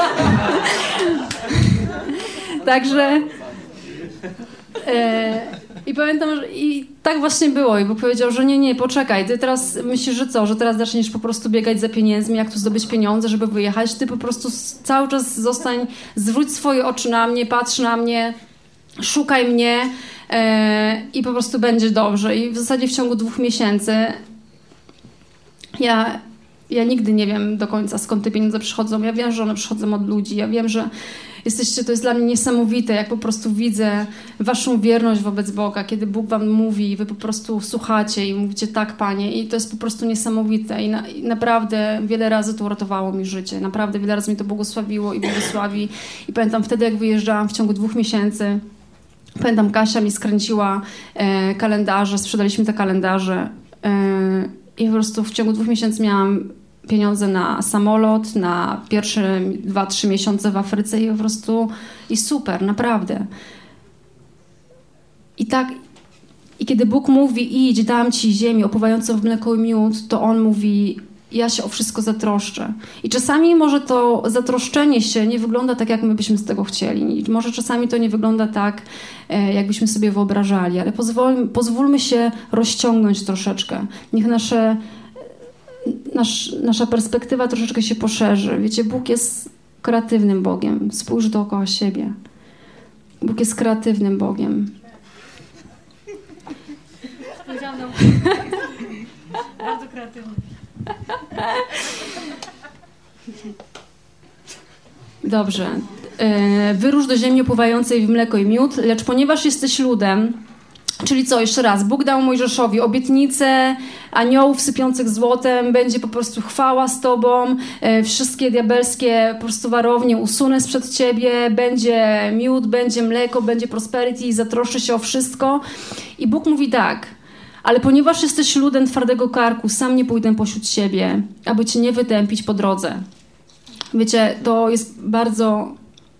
Także... E, I pamiętam, że i tak właśnie było. I Bóg powiedział, że nie, nie, poczekaj. Ty teraz myślisz, że co? Że teraz zaczniesz po prostu biegać za pieniędzmi, jak tu zdobyć pieniądze, żeby wyjechać. Ty po prostu cały czas zostań, zwróć swoje oczy na mnie, patrz na mnie, szukaj mnie e, i po prostu będzie dobrze. I w zasadzie w ciągu dwóch miesięcy ja... Ja nigdy nie wiem do końca, skąd te pieniądze przychodzą. Ja wiem, że one przychodzą od ludzi. Ja wiem, że jesteście, to jest dla mnie niesamowite, jak po prostu widzę waszą wierność wobec Boga, kiedy Bóg wam mówi i wy po prostu słuchacie i mówicie tak, Panie. I to jest po prostu niesamowite. I, na, i naprawdę wiele razy to uratowało mi życie. Naprawdę wiele razy mi to błogosławiło i błogosławi. I pamiętam wtedy, jak wyjeżdżałam w ciągu dwóch miesięcy, pamiętam, Kasia mi skręciła e, kalendarze, sprzedaliśmy te kalendarze. E, I po prostu w ciągu dwóch miesięcy miałam pieniądze na samolot, na pierwsze dwa, trzy miesiące w Afryce i po prostu i super, naprawdę. I tak, i kiedy Bóg mówi, idź, dam ci ziemię opływającą w mleko i miód, to On mówi, ja się o wszystko zatroszczę. I czasami może to zatroszczenie się nie wygląda tak, jak my byśmy z tego chcieli. Może czasami to nie wygląda tak, jakbyśmy sobie wyobrażali, ale pozwól, pozwólmy się rozciągnąć troszeczkę. Niech nasze, nasz, nasza perspektywa troszeczkę się poszerzy. Wiecie, Bóg jest kreatywnym Bogiem. Spójrz dookoła siebie. Bóg jest kreatywnym Bogiem. Powiedziałam nam. Bardzo kreatywny. Dobrze. Wyrusz do ziemi opływającej w mleko i miód, lecz ponieważ jesteś ludem Czyli co, jeszcze raz, Bóg dał Mojżeszowi obietnicę aniołów sypiących złotem, będzie po prostu chwała z tobą, e, wszystkie diabelskie po prostu warownie usunę sprzed ciebie, będzie miód, będzie mleko, będzie prosperity, zatroszczy się o wszystko. I Bóg mówi tak, ale ponieważ jesteś ludem twardego karku, sam nie pójdę pośród siebie, aby cię nie wytępić po drodze. Wiecie, to jest bardzo...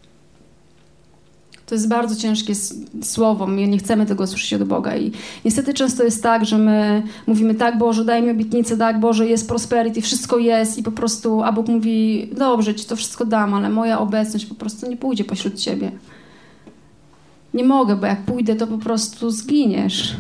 To jest bardzo ciężkie słowo, my nie chcemy tego słyszeć od Boga i niestety często jest tak, że my mówimy tak, Boże, daj mi obietnicę, tak, Boże, jest prosperity, wszystko jest i po prostu, a Bóg mówi, dobrze, ci to wszystko dam, ale moja obecność po prostu nie pójdzie pośród ciebie. Nie mogę, bo jak pójdę, to po prostu zginiesz.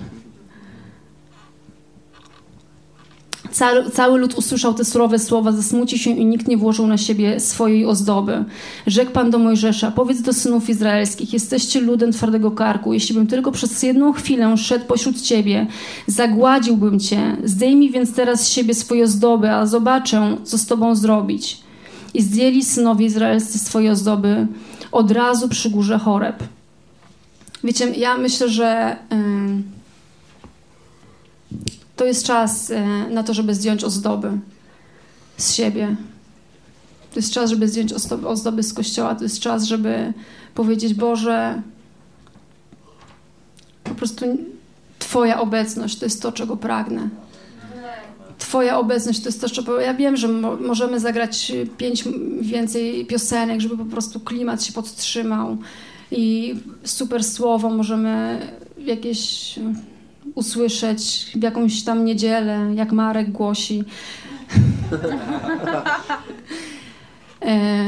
Cały, cały lud usłyszał te surowe słowa, zasmucił się i nikt nie włożył na siebie swojej ozdoby. Rzekł Pan do Mojżesza, powiedz do synów izraelskich, jesteście ludem twardego karku. Jeśli bym tylko przez jedną chwilę szedł pośród ciebie, zagładziłbym cię. Zdejmij więc teraz z siebie swoje ozdoby, a zobaczę, co z tobą zrobić. I zdjęli synowie izraelscy swoje ozdoby od razu przy górze Choreb. Wiecie, ja myślę, że... Yy... To jest czas na to, żeby zdjąć ozdoby z siebie. To jest czas, żeby zdjąć ozdoby z Kościoła. To jest czas, żeby powiedzieć, Boże, po prostu Twoja obecność to jest to, czego pragnę. Twoja obecność to jest to, czego... Ja wiem, że mo- możemy zagrać pięć więcej piosenek, żeby po prostu klimat się podtrzymał i super słowo możemy jakieś... usłyszeć w jakąś tam niedzielę, jak Marek głosi. e...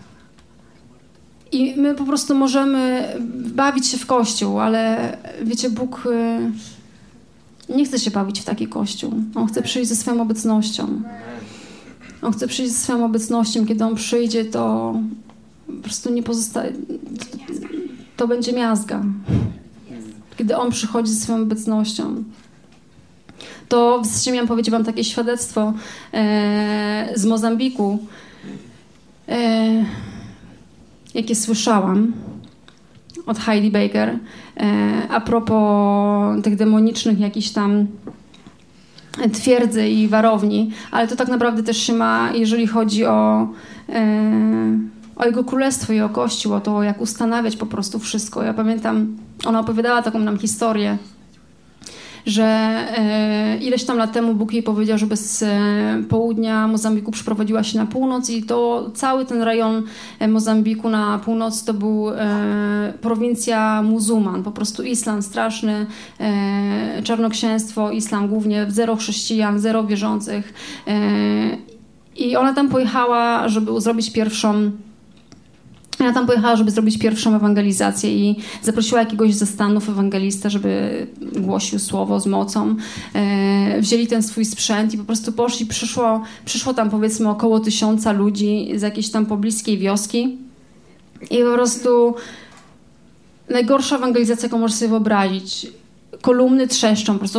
I my po prostu możemy bawić się w Kościół, ale wiecie, Bóg nie chce się bawić w taki Kościół. On chce przyjść ze swoją obecnością. On chce przyjść ze swoją obecnością. Kiedy On przyjdzie, to po prostu nie pozostaje... To będzie miazga. Kiedy On przychodzi ze swoją obecnością. To w zasadzie miałam powiedzieć wam takie świadectwo e, z Mozambiku, e, jakie słyszałam od Heidi Baker e, a propos tych demonicznych jakichś tam twierdzy i warowni, ale to tak naprawdę też się ma, jeżeli chodzi o e, o Jego Królestwo i o Kościół, o to, jak ustanawiać po prostu wszystko. Ja pamiętam, ona opowiadała taką nam historię, że e, ileś tam lat temu Bóg jej powiedział, żeby z e, południa Mozambiku przyprowadziła się na północ i to cały ten rejon e, Mozambiku na północ to był e, prowincja muzułman, po prostu islam straszny, e, czarnoksięstwo, islam głównie, zero chrześcijan, zero wierzących. E, I ona tam pojechała, żeby zrobić pierwszą Ja tam pojechała, żeby zrobić pierwszą ewangelizację i zaprosiła jakiegoś ze Stanów ewangelistę, żeby głosił słowo z mocą. E, wzięli ten swój sprzęt i po prostu poszli. Przyszło, przyszło tam powiedzmy około tysiąca ludzi z jakiejś tam pobliskiej wioski i po prostu najgorsza ewangelizacja, jaką możesz sobie wyobrazić. Kolumny trzeszczą, po prostu,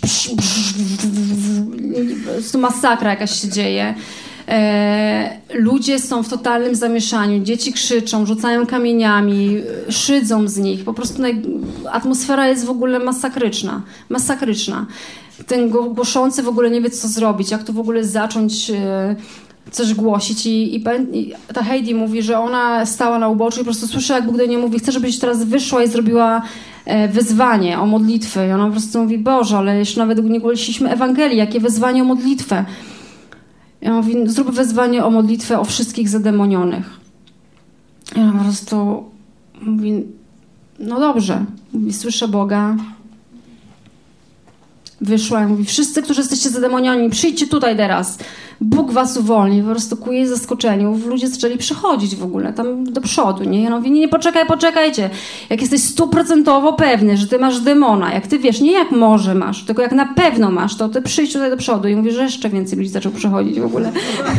po prostu masakra jakaś się dzieje. E, ludzie są w totalnym zamieszaniu, dzieci krzyczą, rzucają kamieniami, szydzą z nich, po prostu naj... atmosfera jest w ogóle masakryczna, masakryczna. Ten głoszący w ogóle nie wie, co zrobić, jak to w ogóle zacząć e, coś głosić i, i, i ta Heidi mówi, że ona stała na uboczu i po prostu słyszy, jak Bóg do niej mówi, chcę, żebyś teraz wyszła i zrobiła e, wezwanie o modlitwę i ona po prostu mówi, Boże, ale jeszcze nawet nie głosiliśmy Ewangelii, jakie wezwanie o modlitwę. Ja mówię, zrób wezwanie o modlitwę o wszystkich zademonionych. I ona po prostu mówi, no dobrze. Mówi, słyszę Boga. Wyszła i mówi, wszyscy, którzy jesteście zademonioni, przyjdźcie tutaj teraz. Bóg was uwolni. Po prostu ku jej zaskoczeniu ludzie zaczęli przychodzić w ogóle tam do przodu. Nie? Ja mówię, nie, nie, poczekaj, poczekajcie. Jak jesteś stuprocentowo pewny, że ty masz demona, jak ty wiesz, nie jak może masz, tylko jak na pewno masz, to ty przyjdź tutaj do przodu. I mówię, że jeszcze więcej ludzi zaczął przychodzić w ogóle.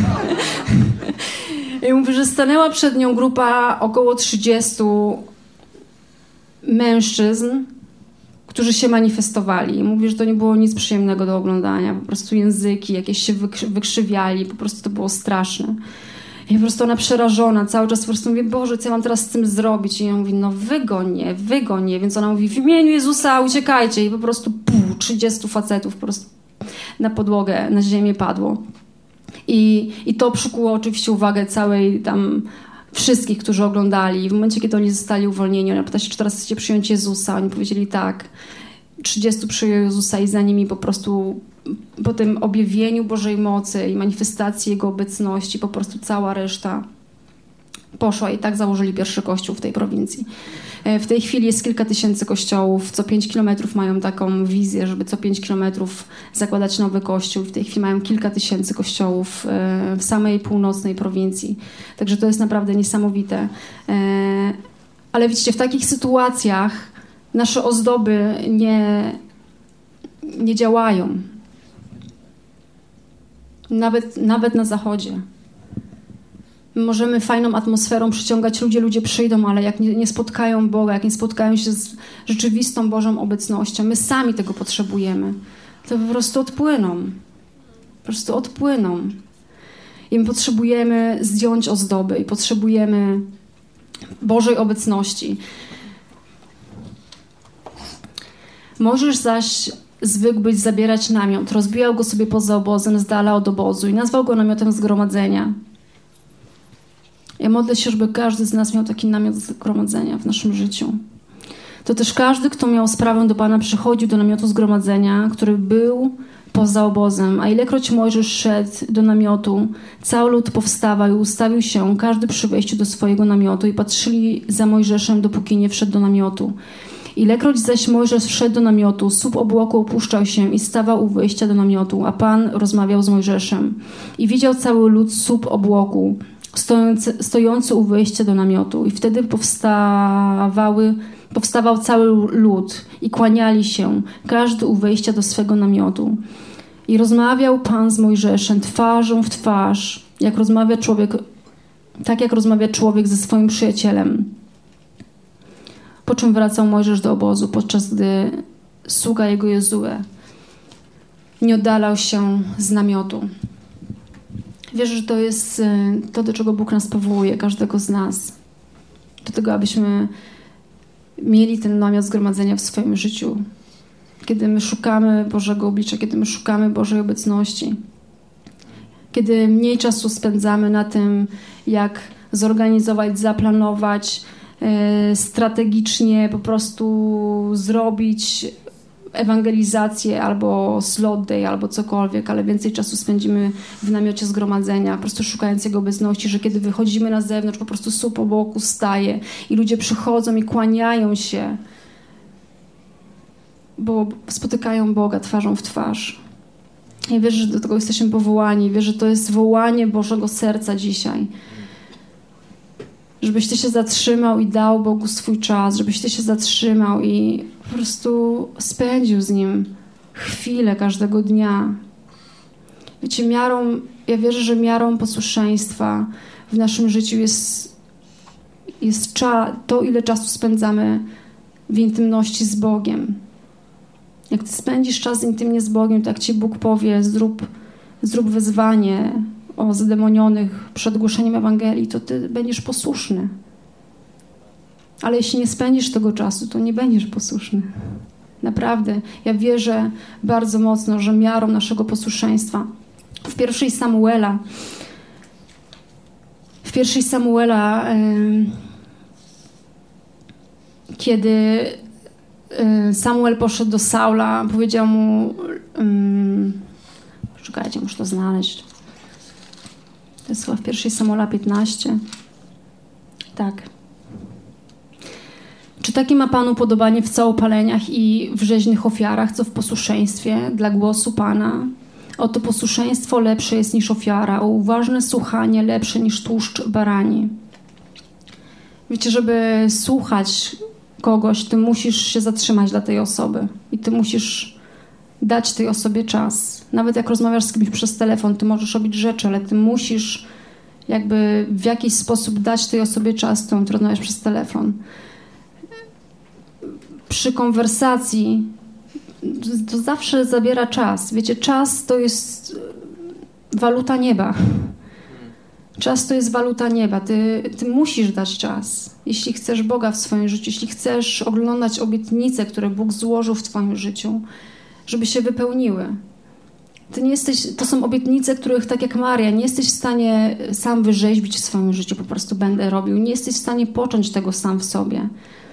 I mówię, że stanęła przed nią grupa około trzydziestu mężczyzn, którzy się manifestowali. Mówi, że to nie było nic przyjemnego do oglądania. Po prostu języki jakieś się wykrzywiali. Po prostu to było straszne. I po prostu ona przerażona, cały czas po prostu mówi, Boże, co ja mam teraz z tym zrobić? I ja mówi, no wygoń je, wygoń je. Więc ona mówi, w imieniu Jezusa uciekajcie. I po prostu pół, trzydziestu facetów po prostu na podłogę, na ziemię padło. I, i to przykuło oczywiście uwagę całej tam wszystkich, którzy oglądali. I w momencie, kiedy oni zostali uwolnieni, ona pyta się, czy teraz chcecie przyjąć Jezusa? Oni powiedzieli tak. trzydziestu przyjął Jezusa i za nimi po prostu po tym objawieniu Bożej mocy i manifestacji Jego obecności po prostu cała reszta poszła i tak założyli pierwszy kościół w tej prowincji. W tej chwili jest kilka tysięcy kościołów, co pięć kilometrów mają taką wizję, żeby co pięć kilometrów zakładać nowy kościół. W tej chwili mają kilka tysięcy kościołów w samej północnej prowincji. Także to jest naprawdę niesamowite. Ale widzicie, w takich sytuacjach nasze ozdoby nie, nie działają. Nawet, nawet na zachodzie. My możemy fajną atmosferą przyciągać ludzi, ludzie przyjdą, ale jak nie, nie spotkają Boga, jak nie spotkają się z rzeczywistą Bożą obecnością, my sami tego potrzebujemy, to po prostu odpłyną. Po prostu odpłyną. I my potrzebujemy zdjąć ozdoby i potrzebujemy Bożej obecności. Możesz zaś zwykł być zabierać namiot. Rozbijał go sobie poza obozem, z dala od obozu i nazwał go namiotem zgromadzenia. Ja modlę się, żeby każdy z nas miał taki namiot zgromadzenia w naszym życiu. To też każdy, kto miał sprawę do Pana, przychodził do namiotu zgromadzenia, który był poza obozem. A ilekroć Mojżesz szedł do namiotu, cały lud powstawał i ustawił się, każdy przy wejściu do swojego namiotu i patrzyli za Mojżeszem, dopóki nie wszedł do namiotu. Ilekroć zaś Mojżesz wszedł do namiotu, słup obłoku opuszczał się i stawał u wyjścia do namiotu, a Pan rozmawiał z Mojżeszem. I widział cały lud słup obłoku, stojący, stojący u wyjścia do namiotu. I wtedy powstawały, powstawał cały lud i kłaniali się, każdy u wyjścia do swego namiotu. I rozmawiał Pan z Mojżeszem twarzą w twarz, jak rozmawia człowiek, tak jak rozmawia człowiek ze swoim przyjacielem. Po czym wracał Mojżesz do obozu, podczas gdy sługa jego Jozue nie oddalał się z namiotu. Wierzę, że to jest to, do czego Bóg nas powołuje, każdego z nas. Do tego, abyśmy mieli ten namiot zgromadzenia w swoim życiu. Kiedy my szukamy Bożego oblicza, kiedy my szukamy Bożej obecności. Kiedy mniej czasu spędzamy na tym, jak zorganizować, zaplanować, strategicznie po prostu zrobić ewangelizację albo slot day, albo cokolwiek, ale więcej czasu spędzimy w namiocie zgromadzenia, po prostu szukając Jego obecności, że kiedy wychodzimy na zewnątrz, po prostu słup obłoku staje i ludzie przychodzą i kłaniają się, bo spotykają Boga twarzą w twarz. I wierzę, że do tego jesteśmy powołani. Wierzę, że to jest wołanie Bożego serca dzisiaj. Żebyś Ty się zatrzymał i dał Bogu swój czas, żebyś Ty się zatrzymał i po prostu spędził z Nim chwilę każdego dnia. Wiecie, miarą, ja wierzę, że miarą posłuszeństwa w naszym życiu jest, jest cza, to, ile czasu spędzamy w intymności z Bogiem. Jak Ty spędzisz czas intymnie z Bogiem, to jak Ci Bóg powie, zrób, zrób wyzwanie o zademonionych przed głoszeniem Ewangelii, to Ty będziesz posłuszny. Ale jeśli nie spędzisz tego czasu, to nie będziesz posłuszny. Naprawdę. Ja wierzę bardzo mocno, że miarą naszego posłuszeństwa w pierwszej Samuela w pierwszej Samuela yy, kiedy yy, Samuel poszedł do Saula, powiedział mu yy, czekajcie, muszę to znaleźć. To jest chyba w pierwszej Samuela piętnaście. Tak. Czy takie ma Pan upodobanie w całopaleniach i w rzeźnych ofiarach, co w posłuszeństwie dla głosu Pana? Oto posłuszeństwo lepsze jest niż ofiara, a uważne słuchanie lepsze niż tłuszcz barani. Wiecie, żeby słuchać kogoś, Ty musisz się zatrzymać dla tej osoby. I Ty musisz dać tej osobie czas. Nawet jak rozmawiasz z kimś przez telefon, Ty możesz robić rzeczy, ale Ty musisz jakby w jakiś sposób dać tej osobie czas, z którą Ty rozmawiasz przez telefon. Przy konwersacji to zawsze zabiera czas. Wiecie, czas to jest waluta nieba. Czas to jest waluta nieba. Ty, ty musisz dać czas. Jeśli chcesz Boga w swoim życiu, jeśli chcesz oglądać obietnice, które Bóg złożył w twoim życiu, żeby się wypełniły. Ty nie jesteś, to są obietnice, których tak jak Maria, nie jesteś w stanie sam wyrzeźbić w swoim życiu, po prostu będę robił. Nie jesteś w stanie począć tego sam w sobie.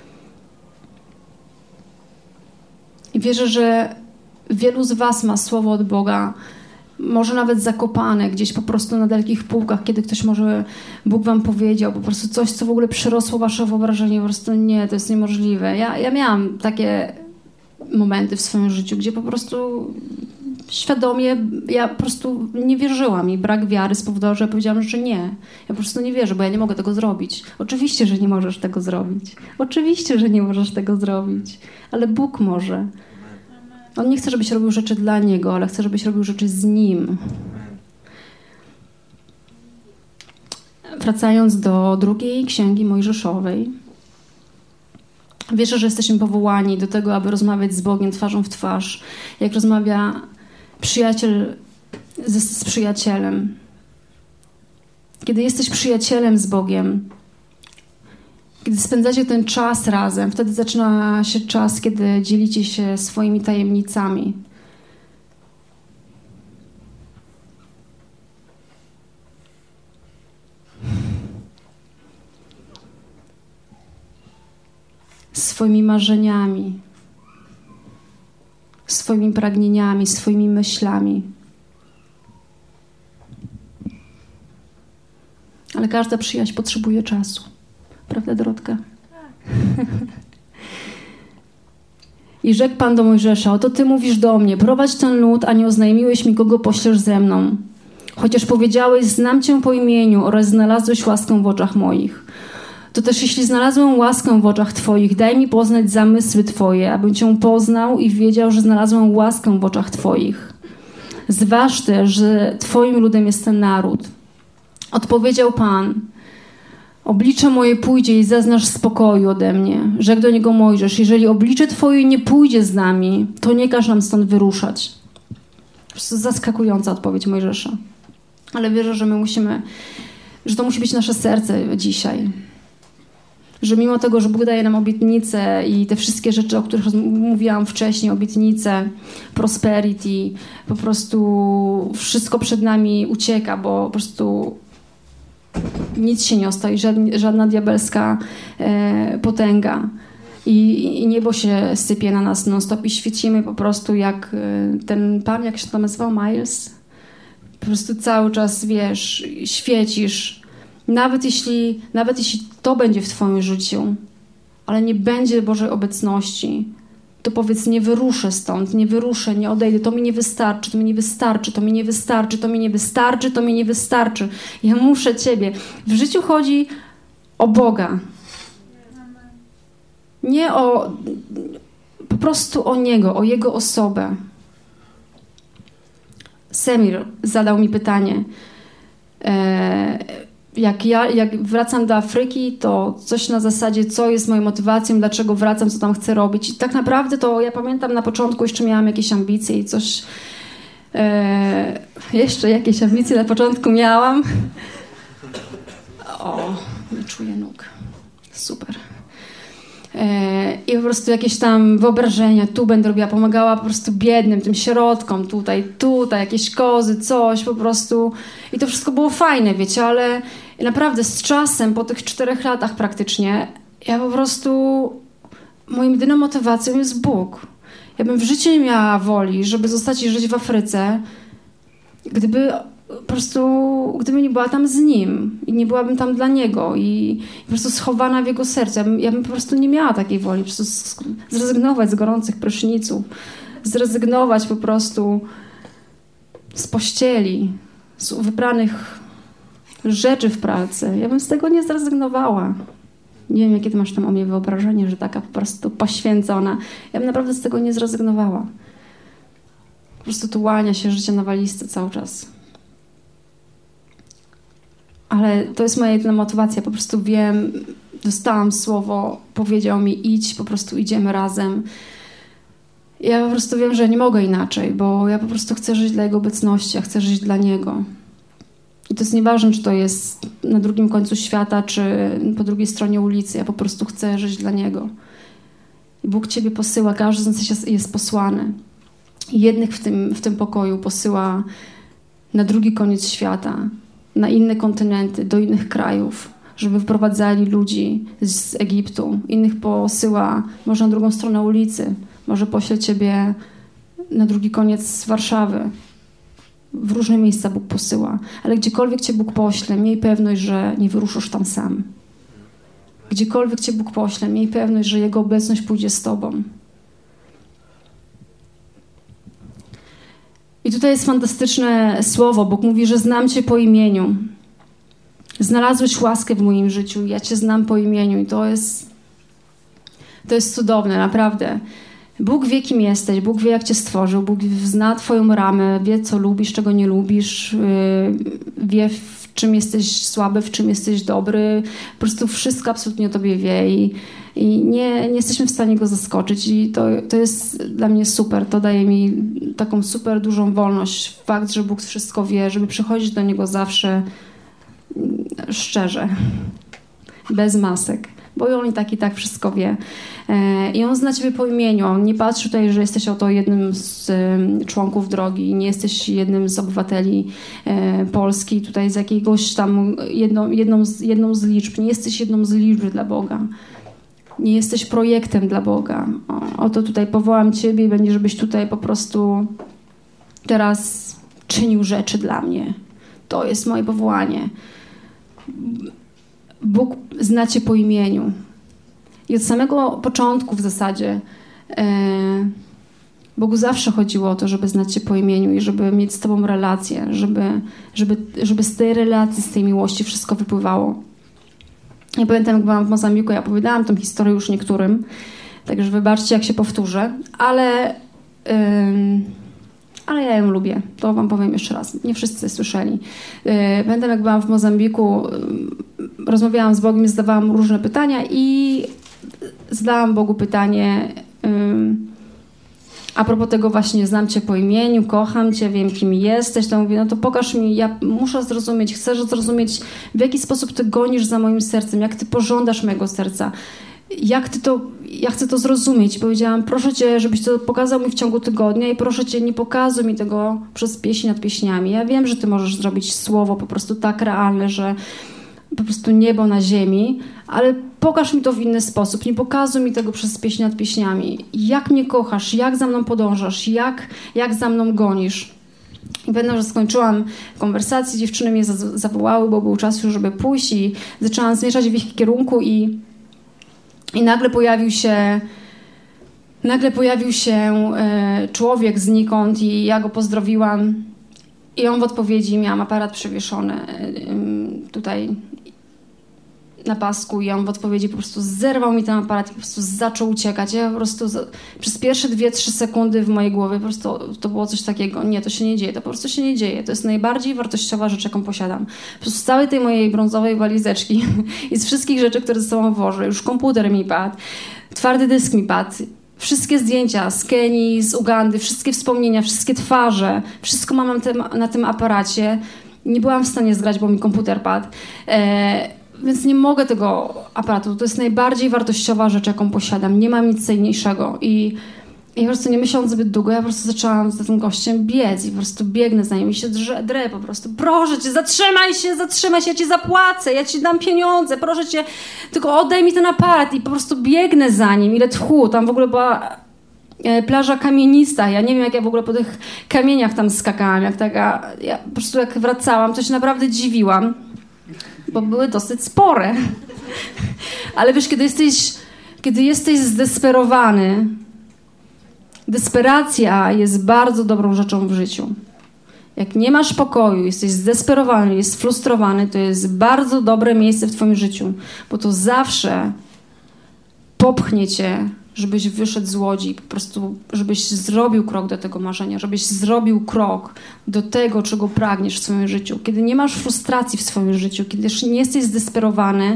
I wierzę, że wielu z was ma słowo od Boga, może nawet zakopane gdzieś po prostu na dalekich półkach, kiedy ktoś może, Bóg wam powiedział po prostu coś, co w ogóle przerosło wasze wyobrażenie, po prostu nie, to jest niemożliwe. Ja, ja miałam takie momenty w swoim życiu, gdzie po prostu świadomie ja po prostu nie wierzyłam i brak wiary spowodował, że ja powiedziałam, że nie. Ja po prostu nie wierzę, bo ja nie mogę tego zrobić. Oczywiście, że nie możesz tego zrobić. Oczywiście, że nie możesz tego zrobić. Ale Bóg może. On nie chce, żebyś robił rzeczy dla Niego, ale chce, żebyś robił rzeczy z Nim. Wracając do drugiej księgi Mojżeszowej. Wierzę, że jesteśmy powołani do tego, aby rozmawiać z Bogiem twarzą w twarz. Jak rozmawia przyjaciel z, z przyjacielem. Kiedy jesteś przyjacielem z Bogiem, kiedy spędzacie ten czas razem, wtedy zaczyna się czas, kiedy dzielicie się swoimi tajemnicami. Swoimi marzeniami, swoimi pragnieniami, swoimi myślami. Ale każda przyjaźń potrzebuje czasu. Prawda, Dorotka? I rzekł Pan do Mojżesza: oto ty mówisz do mnie, prowadź ten lud, a nie oznajmiłeś mi, kogo poślesz ze mną. Chociaż powiedziałeś, znam cię po imieniu oraz znalazłeś łaskę w oczach moich. To też jeśli znalazłem łaskę w oczach twoich, daj mi poznać zamysły twoje, abym cię poznał i wiedział, że znalazłem łaskę w oczach twoich. Zważ też, że twoim ludem jest ten naród. Odpowiedział Pan: oblicze moje pójdzie i zaznasz spokoju ode mnie. Rzekł do niego Mojżesz: jeżeli oblicze twoje nie pójdzie z nami, to nie każ nam stąd wyruszać. Po prostu zaskakująca odpowiedź Mojżesza. Ale wierzę, że my musimy, że to musi być nasze serce dzisiaj. Że mimo tego, że Bóg daje nam obietnice i te wszystkie rzeczy, o których mówiłam wcześniej, obietnice, prosperity, po prostu wszystko przed nami ucieka, bo po prostu nic się nie ostoi, żadna, żadna diabelska e, potęga. I, I niebo się sypie na nas non-stop i świecimy po prostu jak e, ten pan, jak się to nazywał, Miles? Po prostu cały czas, wiesz, świecisz. Nawet jeśli, nawet jeśli to będzie w twoim życiu, ale nie będzie Bożej obecności, to powiedz: nie wyruszę stąd, nie wyruszę, nie odejdę, to mi nie wystarczy, to mi nie wystarczy, to mi nie wystarczy, to mi nie wystarczy, to mi nie wystarczy. Ja muszę Ciebie. W życiu chodzi o Boga. Nie o... po prostu o Niego, o Jego osobę. Semir zadał mi pytanie. E, Jak ja jak wracam do Afryki, to coś na zasadzie, co jest moją motywacją, dlaczego wracam, co tam chcę robić. I tak naprawdę to ja pamiętam, na początku jeszcze miałam jakieś ambicje i coś... E, jeszcze jakieś ambicje na początku miałam. O, nie czuję nóg. Super. E, I po prostu jakieś tam wyobrażenia, tu będę robiła, pomagała po prostu biednym, tym sierotkom, tutaj, tutaj, jakieś kozy, coś po prostu. I to wszystko było fajne, wiecie, ale naprawdę z czasem, po tych czterech latach praktycznie, ja po prostu, moją jedyną motywacją jest Bóg. Ja bym w życiu nie miała woli, żeby zostać i żyć w Afryce, gdyby po prostu, gdybym nie była tam z Nim i nie byłabym tam dla Niego i po prostu schowana w Jego sercu. Ja bym, ja bym po prostu nie miała takiej woli, po prostu zrezygnować z gorących pryszniców, zrezygnować po prostu z pościeli, z wybranych rzeczy w pracy. Ja bym z tego nie zrezygnowała. Nie wiem, jakie ty masz tam o mnie wyobrażenie, że taka po prostu poświęcona. Ja bym naprawdę z tego nie zrezygnowała. Po prostu tułania się życie na walizce cały czas. Ale to jest moja jedyna motywacja. Po prostu wiem, dostałam słowo, powiedział mi: idź, po prostu idziemy razem. Ja po prostu wiem, że nie mogę inaczej, bo ja po prostu chcę żyć dla Jego obecności, ja chcę żyć dla Niego. I to jest nieważne, czy to jest na drugim końcu świata, czy po drugiej stronie ulicy. Ja po prostu chcę żyć dla Niego. I Bóg Ciebie posyła, każdy z nas jest, jest posłany. I jednych w tym, w tym pokoju posyła na drugi koniec świata, na inne kontynenty, do innych krajów, żeby wprowadzali ludzi z Egiptu. Innych posyła może na drugą stronę ulicy, może pośle Ciebie na drugi koniec Warszawy. W różne miejsca Bóg posyła. Ale gdziekolwiek Cię Bóg pośle, miej pewność, że nie wyruszysz tam sam. Gdziekolwiek Cię Bóg pośle, miej pewność, że Jego obecność pójdzie z Tobą. I tutaj jest fantastyczne słowo. Bóg mówi, że znam Cię po imieniu. Znalazłeś łaskę w moim życiu. Ja Cię znam po imieniu. I to jest, to jest cudowne, naprawdę. Bóg wie, kim jesteś. Bóg wie, jak Cię stworzył. Bóg zna Twoją ramę. Wie, co lubisz, czego nie lubisz. Wie, w czym jesteś słaby, w czym jesteś dobry. Po prostu wszystko absolutnie o Tobie wie. I, i nie, nie jesteśmy w stanie Go zaskoczyć. I to, to jest dla mnie super. To daje mi taką super dużą wolność. Fakt, że Bóg wszystko wie, żeby przychodzić do Niego zawsze szczerze. Bez masek. Bo On i tak, i tak wszystko wie. I On zna Ciebie po imieniu. On nie patrzy tutaj, że jesteś oto jednym z członków drogi, nie jesteś jednym z obywateli Polski, tutaj z jakiegoś tam jedną, jedną, z, jedną z liczb. Nie jesteś jedną z liczb dla Boga. Nie jesteś projektem dla Boga. O, oto tutaj powołam Ciebie i będzie, żebyś tutaj po prostu teraz czynił rzeczy dla mnie. To jest moje powołanie. Bóg zna Cię po imieniu. I od samego początku w zasadzie e, Bogu zawsze chodziło o to, żeby znać Cię po imieniu i żeby mieć z Tobą relację, żeby, żeby, żeby z tej relacji, z tej miłości wszystko wypływało. Ja pamiętam, jak byłam w Mozambiku, ja opowiadałam tą historię już niektórym, także wybaczcie, jak się powtórzę, ale, ym, ale ja ją lubię. To Wam powiem jeszcze raz. Nie wszyscy słyszeli. Yy, pamiętam, jak byłam w Mozambiku, yy, rozmawiałam z Bogiem, zadawałam różne pytania i zadałam Bogu pytanie yy, a propos tego właśnie, znam Cię po imieniu, kocham Cię, wiem, kim jesteś, to mówię, no to pokaż mi, ja muszę zrozumieć, chcę zrozumieć, w jaki sposób Ty gonisz za moim sercem, jak Ty pożądasz mojego serca, jak Ty to, ja chcę to zrozumieć. Powiedziałam, proszę Cię, żebyś to pokazał mi w ciągu tygodnia i proszę Cię, nie pokazuj mi tego przez pieśń nad pieśniami. Ja wiem, że Ty możesz zrobić słowo po prostu tak realne, że po prostu niebo na ziemi, ale pokaż mi to w inny sposób. Nie pokazuj mi tego przez pieśń nad pieśniami. Jak mnie kochasz, jak za mną podążasz, jak, jak za mną gonisz. I pamiętam, że skończyłam konwersację, dziewczyny mnie zawołały, bo był czas już, żeby pójść i zaczęłam zmierzać w ich kierunku i, i nagle pojawił się nagle pojawił się e, człowiek znikąd i ja go pozdrowiłam i on w odpowiedzi, miałam aparat przewieszony e, tutaj na pasku i on w odpowiedzi po prostu zerwał mi ten aparat i po prostu zaczął uciekać. Ja po prostu za, przez pierwsze dwie, trzy sekundy w mojej głowie po prostu to było coś takiego, nie, to się nie dzieje, to po prostu się nie dzieje. To jest najbardziej wartościowa rzecz, jaką posiadam. Po prostu z całej tej mojej brązowej walizeczki i z wszystkich rzeczy, które ze sobą wożę, już komputer mi padł, twardy dysk mi padł, wszystkie zdjęcia z Kenii, z Ugandy, wszystkie wspomnienia, wszystkie twarze, wszystko mam na tym, na tym aparacie. Nie byłam w stanie zgrać, bo mi komputer padł. E, Więc nie mogę tego aparatu. To jest najbardziej wartościowa rzecz, jaką posiadam. Nie mam nic cenniejszego. I, i po prostu nie myśląc zbyt długo, ja po prostu zaczęłam za tym gościem biec i po prostu biegnę za nim i się drze, drę po prostu. Proszę Cię, zatrzymaj się, zatrzymaj się, ja Ci zapłacę, ja Ci dam pieniądze, proszę Cię, tylko oddaj mi ten aparat. I po prostu biegnę za nim, ile tchu. Tam w ogóle była e, plaża kamienista. Ja nie wiem, jak ja w ogóle po tych kamieniach tam skakałam. Jak taka, ja po prostu jak wracałam, to się naprawdę dziwiłam, bo były dosyć spore. Ale wiesz, kiedy jesteś, kiedy jesteś zdesperowany, desperacja jest bardzo dobrą rzeczą w życiu. Jak nie masz pokoju, jesteś zdesperowany, jest frustrowany, to jest bardzo dobre miejsce w twoim życiu, bo to zawsze popchnie cię, żebyś wyszedł z łodzi, po prostu żebyś zrobił krok do tego marzenia, żebyś zrobił krok do tego, czego pragniesz w swoim życiu. Kiedy nie masz frustracji w swoim życiu, kiedy nie jesteś zdesperowany,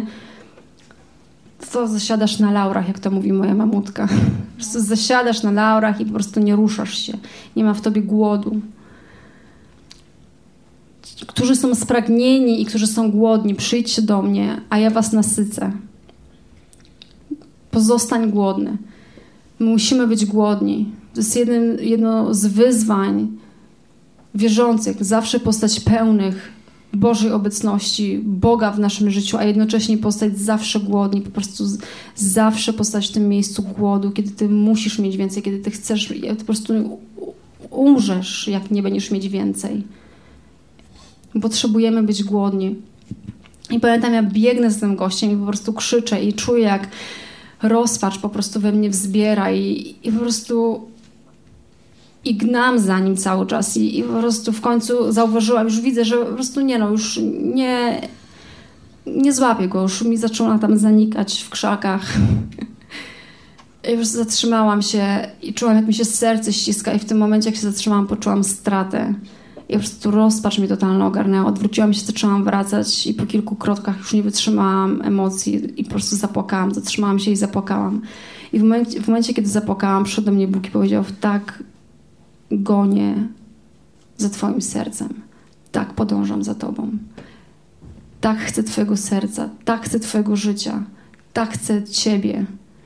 to zasiadasz na laurach, jak to mówi moja mamutka. Po prostu zasiadasz na laurach i po prostu nie ruszasz się. Nie ma w tobie głodu. którzy są spragnieni i którzy są głodni, przyjdźcie do mnie, a ja was nasycę. Pozostań głodny. My musimy być głodni. To jest jeden, jedno z wyzwań wierzących. Zawsze postać pełnych Bożej obecności, Boga w naszym życiu, a jednocześnie postać zawsze głodni. Po prostu z, zawsze postać w tym miejscu głodu, kiedy ty musisz mieć więcej, kiedy ty chcesz, ty po prostu umrzesz, jak nie będziesz mieć więcej. Potrzebujemy być głodni. I pamiętam, ja biegnę z tym gościem i po prostu krzyczę i czuję, jak rozpacz po prostu we mnie wzbiera i, i po prostu i gnam za nim cały czas i, i po prostu w końcu zauważyłam, już widzę, że po prostu nie no, już nie, nie złapię go, już mi zaczęła tam zanikać w krzakach. I już zatrzymałam się i czułam, jak mi się serce ściska i w tym momencie, jak się zatrzymałam, poczułam stratę. I po prostu rozpacz mnie totalnie ogarnęła. Odwróciłam się, zaczęłam wracać i po kilku krotkach już nie wytrzymałam emocji i po prostu zapłakałam. Zatrzymałam się i zapłakałam. I w momencie, w momencie kiedy zapłakałam, przyszedł do mnie Bóg i powiedział: tak gonię za twoim sercem. Tak podążam za tobą. Tak chcę twojego serca. Tak chcę twojego życia. Tak chcę ciebie.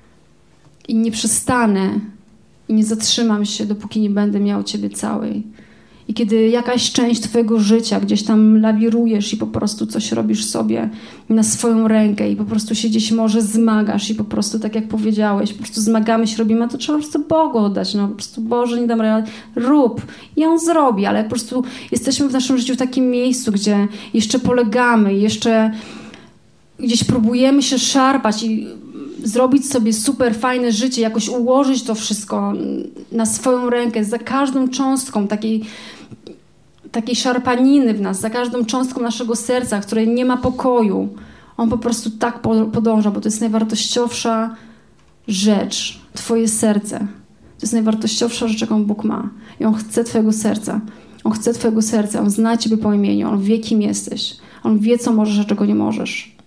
I nie przestanę i nie zatrzymam się, dopóki nie będę miał ciebie całej. I kiedy jakaś część twojego życia gdzieś tam lawirujesz i po prostu coś robisz sobie na swoją rękę i po prostu się gdzieś może zmagasz i po prostu tak jak powiedziałeś, po prostu zmagamy się, robimy, a to trzeba po prostu Bogu oddać. No po prostu Boże, nie dam rady, rób. I On zrobi, ale po prostu jesteśmy w naszym życiu w takim miejscu, gdzie jeszcze polegamy, jeszcze gdzieś próbujemy się szarpać i zrobić sobie super fajne życie, jakoś ułożyć to wszystko na swoją rękę, za każdą cząstką takiej, takiej szarpaniny w nas, za każdą cząstką naszego serca, w której nie ma pokoju. On po prostu tak podąża, bo to jest najwartościowsza rzecz, twoje serce. To jest najwartościowsza rzecz, jaką Bóg ma. I On chce twojego serca. On chce twojego serca. On zna ciebie po imieniu. On wie, kim jesteś. On wie, co możesz, a czego nie możesz.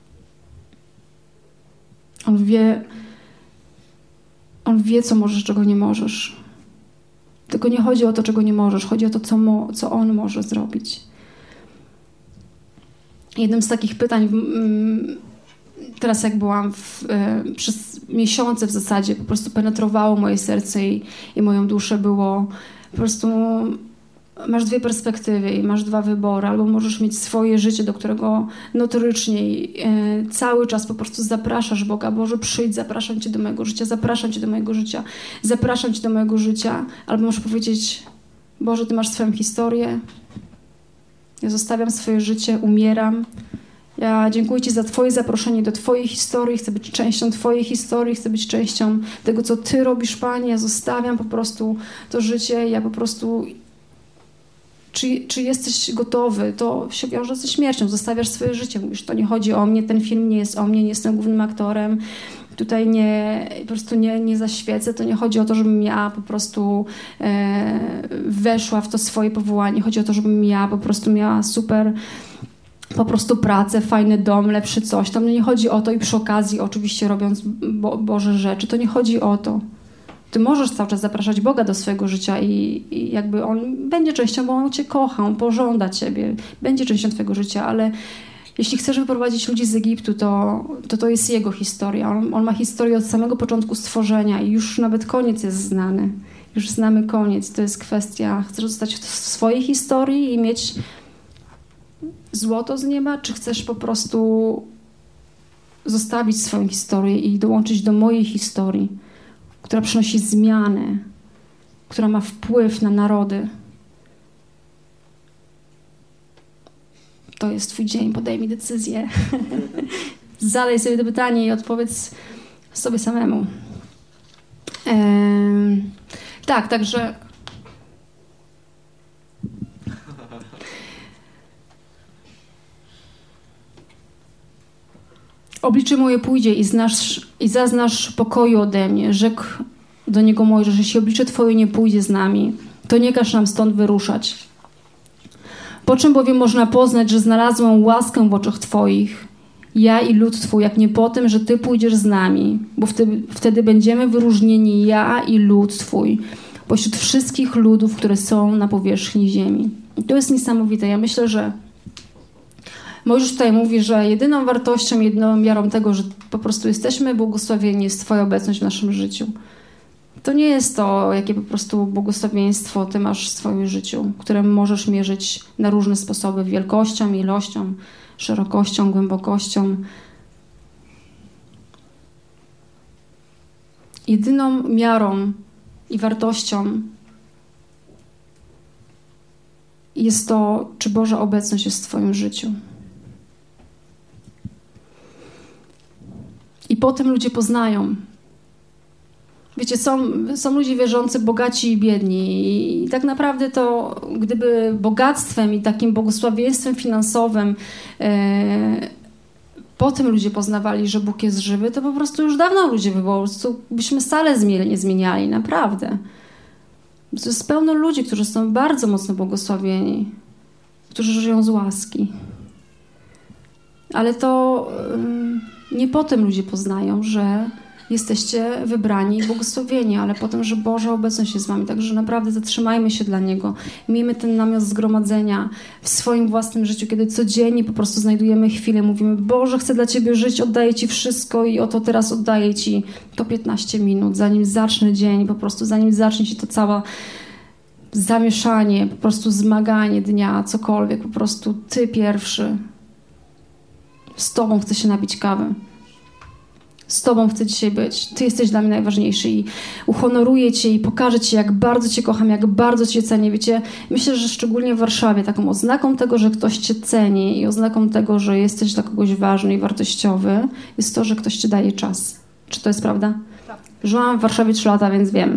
On wie, on wie, co możesz, czego nie możesz. Tylko nie chodzi o to, czego nie możesz. Chodzi o to, co, mo, co On może zrobić. Jednym z takich pytań, teraz jak byłam w, przez miesiące w zasadzie, po prostu penetrowało moje serce i, i moją duszę, było po prostu... Masz dwie perspektywy i masz dwa wybory. Albo możesz mieć swoje życie, do którego notorycznie e, cały czas po prostu zapraszasz Boga. Boże, przyjdź, zapraszam Cię do mojego życia, zapraszam Cię do mojego życia, zapraszam Cię do mojego życia. Albo możesz powiedzieć: Boże, Ty masz swoją historię, ja zostawiam swoje życie, umieram. Ja dziękuję Ci za Twoje zaproszenie do Twojej historii. Chcę być częścią Twojej historii, chcę być częścią tego, co Ty robisz, Panie. Ja zostawiam po prostu to życie, ja po prostu... Czy, czy jesteś gotowy? To się wiąże ze śmiercią. Zostawiasz swoje życie. Mówisz, to nie chodzi o mnie, ten film nie jest o mnie, nie jestem głównym aktorem. Tutaj nie, po prostu nie, nie zaświecę. To nie chodzi o to, żebym ja po prostu e, weszła w to swoje powołanie. Chodzi o to, żebym ja po prostu miała super po prostu pracę, fajny dom, lepszy coś. Tam nie chodzi o to i przy okazji oczywiście robiąc bo, Boże rzeczy. To nie chodzi o to. Ty możesz cały czas zapraszać Boga do swojego życia i, i jakby On będzie częścią, bo On Cię kocha, On pożąda Ciebie, będzie częścią Twojego życia, ale jeśli chcesz wyprowadzić ludzi z Egiptu, to to, to jest Jego historia. On, on ma historię od samego początku stworzenia i już nawet koniec jest znany. Już znamy koniec. To jest kwestia, chcesz zostać w swojej historii i mieć złoto z nieba, czy chcesz po prostu zostawić swoją historię i dołączyć do mojej historii, która przynosi zmiany, która ma wpływ na narody. To jest twój dzień, podejmij decyzję. Zadaj sobie to pytanie i odpowiedz sobie samemu. Ehm, tak, także... Oblicze moje pójdzie i, znasz, i zaznasz pokoju ode mnie. Rzekł do niego Mojżesz: jeśli oblicze Twoje nie pójdzie z nami, to nie każ nam stąd wyruszać. Po czym bowiem można poznać, że znalazłam łaskę w oczach Twoich, ja i lud Twój, jak nie po tym, że Ty pójdziesz z nami, bo wtedy, wtedy będziemy wyróżnieni, ja i lud Twój, pośród wszystkich ludów, które są na powierzchni ziemi. I to jest niesamowite. Ja myślę, że Mojżesz tutaj mówi, że jedyną wartością, jedyną miarą tego, że po prostu jesteśmy błogosławieni, jest Twoja obecność w naszym życiu. To nie jest to, jakie po prostu błogosławieństwo Ty masz w swoim życiu, które możesz mierzyć na różne sposoby, wielkością, ilością, szerokością, głębokością. Jedyną miarą i wartością jest to, czy Boża obecność jest w Twoim życiu. I potem ludzie poznają. Wiecie, są, są ludzie wierzący, bogaci i biedni. I tak naprawdę to, gdyby bogactwem i takim błogosławieństwem finansowym e, potem ludzie poznawali, że Bóg jest żywy, to po prostu już dawno ludzie by po prostu byśmy wcale nie zmieniali, naprawdę. To jest pełno ludzi, którzy są bardzo mocno błogosławieni, którzy żyją z łaski. Ale to y, nie potem ludzie poznają, że jesteście wybrani i błogosławieni, ale potem, że Boża obecność jest z wami. Także naprawdę zatrzymajmy się dla Niego. Miejmy ten namiot zgromadzenia w swoim własnym życiu, kiedy codziennie po prostu znajdujemy chwilę, mówimy: Boże, chcę dla Ciebie żyć, oddaję Ci wszystko i oto teraz oddaję Ci to piętnaście minut, zanim zacznę dzień, po prostu zanim zacznie się to całe zamieszanie, po prostu zmaganie dnia, cokolwiek, po prostu Ty pierwszy. Z Tobą chcę się napić kawy. Z Tobą chcę dzisiaj być. Ty jesteś dla mnie najważniejszy i uhonoruję Cię i pokażę Ci, jak bardzo Cię kocham, jak bardzo Cię cenię. Wiecie, myślę, że szczególnie w Warszawie taką oznaką tego, że ktoś Cię ceni i oznaką tego, że jesteś dla kogoś ważny i wartościowy, jest to, że ktoś Ci daje czas. Czy to jest prawda? Tak. Żyłam w Warszawie trzy lata, więc wiem.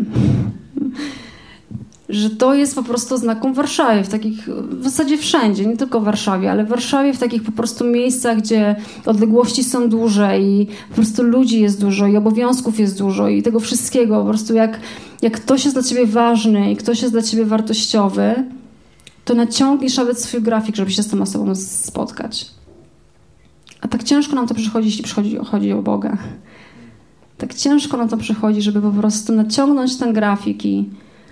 Że to jest po prostu oznaką Warszawy, w takich, w zasadzie wszędzie, nie tylko w Warszawie, ale w Warszawie w takich po prostu miejscach, gdzie odległości są duże i po prostu ludzi jest dużo i obowiązków jest dużo i tego wszystkiego, po prostu jak, jak ktoś jest dla ciebie ważny i ktoś jest dla ciebie wartościowy, to naciągniesz nawet swój grafik, żeby się z tą osobą spotkać. A tak ciężko nam to przychodzi, jeśli przychodzi, chodzi o Boga. Tak ciężko nam to przychodzi, żeby po prostu naciągnąć ten grafik i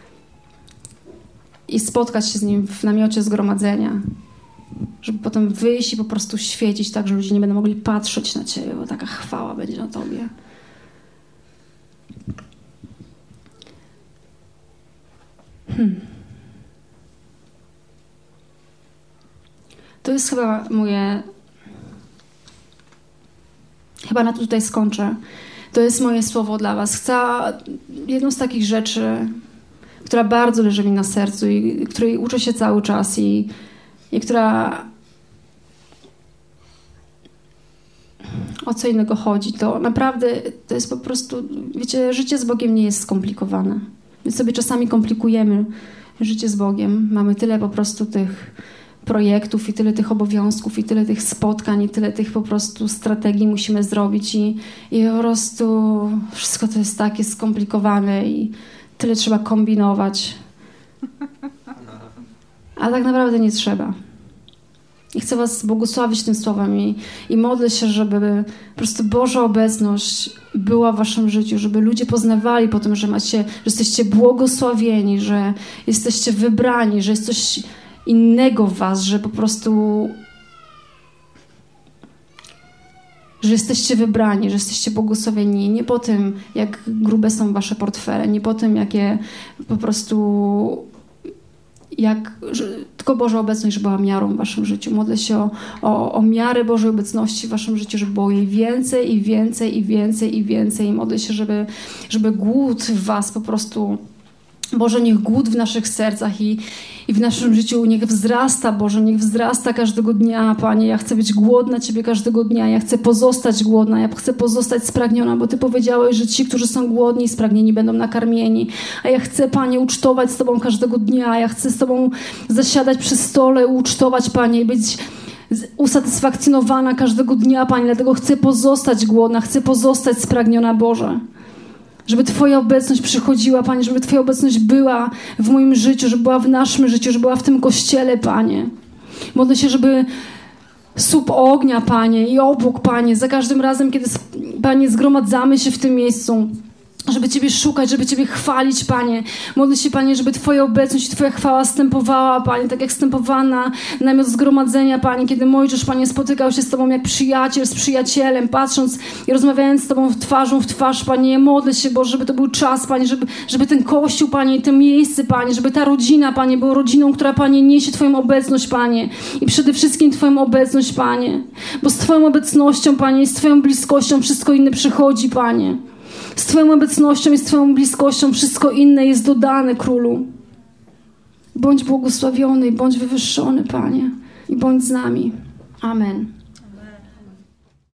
i spotkać się z Nim w namiocie zgromadzenia. Żeby potem wyjść i po prostu świecić tak, że ludzie nie będą mogli patrzeć na Ciebie, bo taka chwała będzie na Tobie. Hmm. To jest chyba moje... Chyba na to tutaj skończę. To jest moje słowo dla was. Chcę jedną z takich rzeczy, która bardzo leży mi na sercu i której uczę się cały czas i, i która... O co innego chodzi, to naprawdę to jest po prostu... Wiecie, życie z Bogiem nie jest skomplikowane. My sobie czasami komplikujemy życie z Bogiem. Mamy tyle po prostu tych projektów i tyle tych obowiązków i tyle tych spotkań i tyle tych po prostu strategii musimy zrobić i, i po prostu wszystko to jest takie skomplikowane i tyle trzeba kombinować. A tak naprawdę nie trzeba. I chcę was błogosławić tym słowem i, i modlę się, żeby po prostu Boża obecność była w waszym życiu, żeby ludzie poznawali po tym, że macie, że jesteście błogosławieni, że jesteście wybrani, że jest coś innego w was, że po prostu że jesteście wybrani, że jesteście błogosławieni nie po tym, jak grube są wasze portfele, nie po tym, jakie po prostu jak, że, tylko Boża obecność, żeby była miarą w waszym życiu. Modlę się o, o, o miarę Bożej obecności w waszym życiu, żeby było jej więcej i więcej i więcej i więcej. I modlę się, żeby, żeby głód w was po prostu... Boże, niech głód w naszych sercach i, i w naszym życiu niech wzrasta, Boże, niech wzrasta każdego dnia, Panie. Ja chcę być głodna Ciebie każdego dnia, ja chcę pozostać głodna, ja chcę pozostać spragniona, bo Ty powiedziałeś, że ci, którzy są głodni i spragnieni, będą nakarmieni. A ja chcę, Panie, ucztować z Tobą każdego dnia, ja chcę z Tobą zasiadać przy stole, ucztować, Panie, i być usatysfakcjonowana każdego dnia, Panie. Dlatego chcę pozostać głodna, chcę pozostać spragniona, Boże. Żeby Twoja obecność przychodziła, Panie, żeby Twoja obecność była w moim życiu, żeby była w naszym życiu, żeby była w tym kościele, Panie. Modlę się, żeby słup ognia, Panie, i obłok, Panie, za każdym razem, kiedy, Panie, zgromadzamy się w tym miejscu, żeby Ciebie szukać, żeby Ciebie chwalić, Panie. Modlę się, Panie, żeby Twoja obecność i Twoja chwała stępowała, Panie, tak jak stępowała na namiot zgromadzenia, Panie, kiedy Mojżesz, Panie, spotykał się z Tobą jak przyjaciel z przyjacielem, patrząc i rozmawiając z Tobą twarzą w twarz, Panie. Ja modlę się, Boże, żeby to był czas, Panie, żeby, żeby ten Kościół, Panie, i to miejsce, Panie, żeby ta rodzina, Panie, była rodziną, która, Panie, niesie Twoją obecność, Panie. I przede wszystkim Twoją obecność, Panie. Bo z Twoją obecnością, Panie, i z Twoją bliskością wszystko inne przychodzi, Panie. Z Twoją obecnością i z Twoją bliskością wszystko inne jest dodane, Królu. Bądź błogosławiony i bądź wywyższony, Panie. I bądź z nami. Amen.